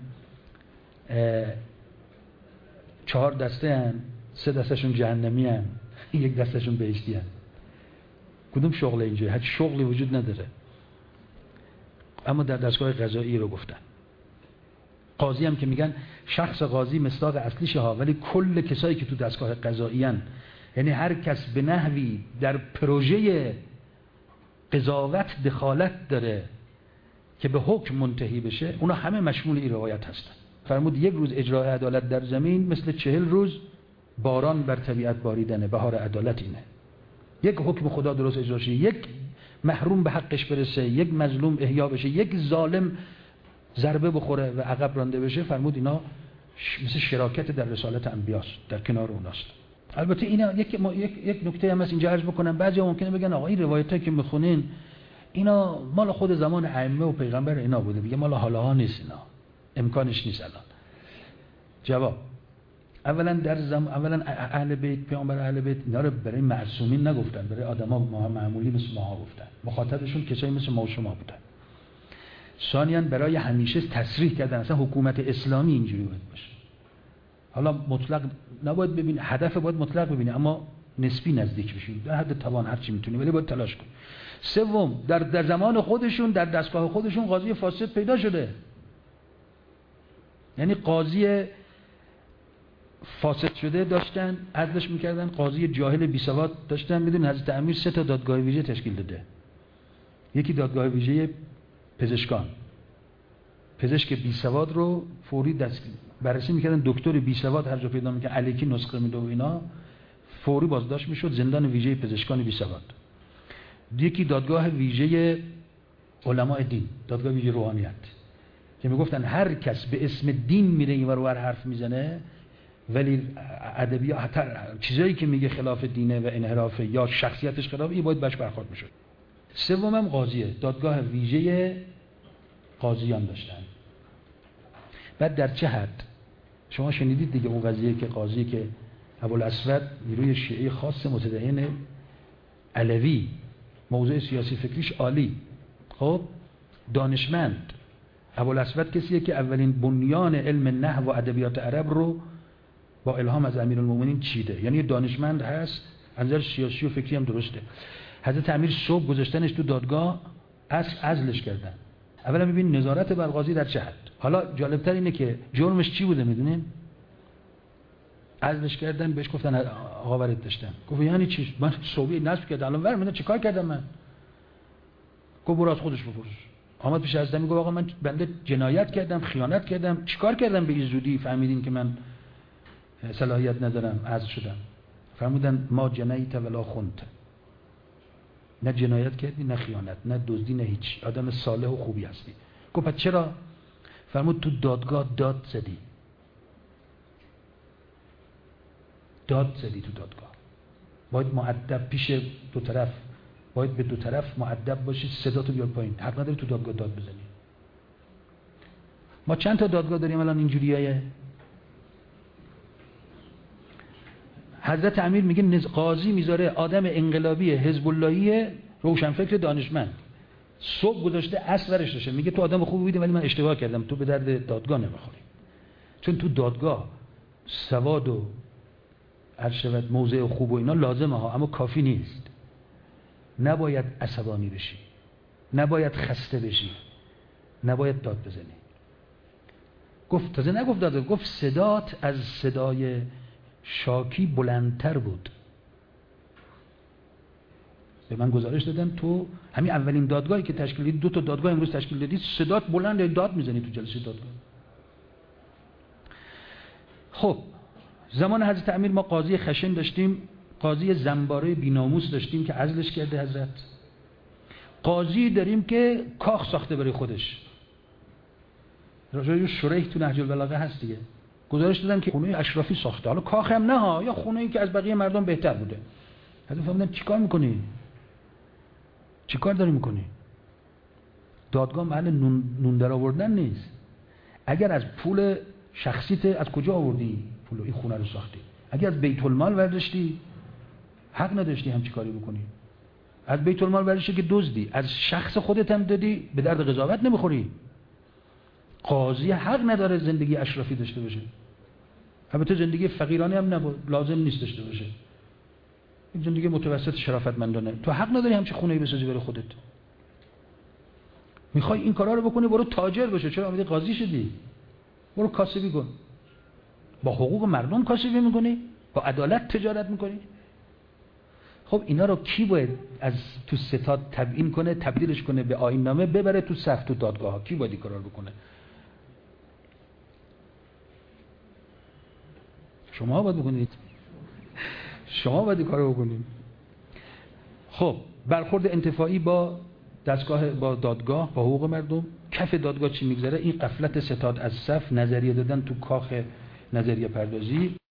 چهار دسته هن، سه دستشون جهنمی هن، یک دستشون بهشتی هن؟ کدوم شغل اینجا؟ هیچ شغلی وجود نداره. اما در دستگاه قضایی رو گفتن. قاضی هم که میگن شخص قاضی مصداق اصلیشه ها، ولی کل کسایی که تو دستگاه قضایی هن، یعنی هر کس به نحوی در پروژه قضاوت دخالت داره که به حکم منتهی بشه، اونا همه مشمول این روایت هستن. فرمود یک روز اجرای عدالت در زمین مثل چهل روز باران بر طبیعت باریدنه. بهار عدالت اینه. یک حکم خدا درست اجرا شه، یک محروم به حقش برسه، یک مظلوم احیا بشه، یک ظالم ضربه بخوره و عقب رانده بشه. فرمود اینا مثل شراکت در رسالت انبیاست، در کنار اوناست. البته اینا یک یک, یک نکته هم هست اینجا عرض بکنم. بعضیا ممکنه بگن آقا این روایتایی که میخونین اینا مال خود زمان ائمه و پیغمبر اینا بوده، دیگه مال حالاها نیست، اینا امکانش نیست الان. جواب: اولا در زمان اولا اهل بیت، پیامبر اهل بیت اینا رو برای معصومین نگفتن، برای آدما معمولی مثل ما گفتن. مخاطبشون کسایی مثل ما و شما بودن. ثانیاً برای همیشه تصریح کردن اصلا حکومت اسلامی اینجوری باید باشه. حالا مطلق نباید ببین، هدف باید مطلق ببینی، اما نسبی نزدیک بشین در حد توان هر چی میتونی، ولی باید تلاش کن. سوم، در در زمان خودشون در دستگاه خودشون قاضی فاسد پیدا شده. یعنی قاضی فاسد شده داشتن، عدلش میکردن. قاضی جاهل بی سواد داشتن. میدونید حضرت امیر سه تا دادگاه ویژه تشکیل داده. یکی دادگاه ویژه پزشکان، پزشک بی سواد رو فوری دست بررسی میکردن. دکتر بی سواد هر جا پیدا میکرد الکی نسخه میده و اینا، فوری بازداشت میشد. زندان ویژه پزشکان بی سواد. یکی دادگاه ویژه علماء دین، دادگاه ویژه روحانیت، که میگفتن هر کس به اسم دین میره اینور اونور حرف میزنه، ولی ادبیات حتی چیزایی که میگه خلاف دینه و انحرافه یا شخصیتش خلافه، این باید بهش برخورد میشد. سومم قاضیه، دادگاه ویژه قاضیان داشتن. بعد در چه حد؟ شما شنیدید دیگه اون قضیه که قاضی که ابوالاسود نیروی شیعی خاص متدین علوی، موضوع سیاسی فکریش عالی، خب دانشمند. ابوالاسود کسیه که اولین بنیان علم نحو و ادبیات عرب رو با الهام از امیرالمومنین چیده. یعنی دانشمند هست، از نظر سیاسی و فکری هم درسته. حضرت امیر صبح گذاشتنش تو دادگاه، اصل عزلش کردن. اولا ببین نظارت بر قاضی در چه حد. حالا جالبتر اینه که جرمش چی بوده میدونین؟ عزلش کردن، بهش گفتن آقا ورد داشتن. گفت یعنی چی؟ من صبحی نصب کردم الان ور من چیکار کردم من؟ گفت برو از خودش بپرس. آمد پیش حضرت میگه آقا من بنده جنایت کردم، خیانت کردم، چیکار کردم به این زودی فهمیدین که من صلاحیت ندارم، عزل شدم؟ فرمودن ما جنایت ولا خنت. نه جنایت کردی، نه خیانت، نه دزدی، نه هیچ. آدم صالح و خوبی هستی. گفت پس چرا؟ فرمود تو دادگاه داد زدی. داد زدی تو دادگاه. باید مؤدب پیش دو طرف، باید به دو طرف مؤدب باشی، صدا تو بیار پایین. حق نداری تو دادگاه داد بزنی. ما چند تا دادگاه داریم الان اینجوریه. حضرت امیر میگه قاضی میذاره آدم انقلابی حزب اللهی روشنفکر دانشمند صبح گذاشته عصر ورش داشته، میگه تو آدم خوبی بودی ولی من اشتباه کردم، تو به درد دادگاه نمیخوری. چون تو دادگاه سواد و هر شود موضع خوب و اینا لازمه ها، اما کافی نیست. نباید عصبانی بشی، نباید خسته بشی، نباید داد بزنی. گفت تازه نگفت داد، گفت صدات از صدای شاکی بلندتر بود. به من گزارش دادن تو همین اولین دادگاهی که تشکیل دادی، دو تا دادگاه امروز تشکیل دادی، صدات بلند داد میزنی تو جلسه دادگاه. خب زمان حضرت امیر ما قاضی خشن داشتیم، قاضی زنباره بیناموس داشتیم که عزلش کرده حضرت. قاضی داریم که کاخ ساخته برای خودش. راجع شریح تو نهج البلاغه هست دیگه. گزارش دادن که خونه اشرافی ساخته، حالا کاخ هم نه ها، یا خونه‌ای که از بقیه مردم بهتر بوده. حضرت فهمیدن چیکار می‌کنی؟ چیکار داری می‌کنی؟ دادگاه محل نون, نون در آوردن نیست. اگر از پول شخصیت از کجا آوردی پول این خونه رو ساختی؟ اگر از بیت المال برداشتی حق نداشتی همچی کاری بکنی. از بیت المال برداشتی که دزدی، از شخص خودت هم دادی، به درد قضاوت نمیخوری. قاضی حق نداره زندگی اشرافی داشته باشه. البته زندگی فقیرانه هم نبود، لازم نیست داشته باشه. این زندگی متوسط شرافتمندانه. تو حق نداری همچی خونه‌ای بسازی برای خودت. میخوای این کارا رو بکنی، برو تاجر بشه. چرا آمدی قاضی شدی؟ برو کاسبی کن. با حقوق مردم کاسبی میکنی؟ با عدالت تجارت میکنی؟ خب اینا رو کی باید از تو ستاد تبیین کنه، تبدیلش کنه به آیین نامه، ببره تو صف تو دادگاه ها؟ کی باید این کارا رو بکنه؟ شما باید بکنید. شما باید این کارو بکنید. خب برخورد انتفاعی با دستگاه، با دادگاه، با حقوق مردم. کف دادگاه چی میگذره؟ این غفلت ستاد از صف، نظریه دادن تو کاخ نظریه پردازی.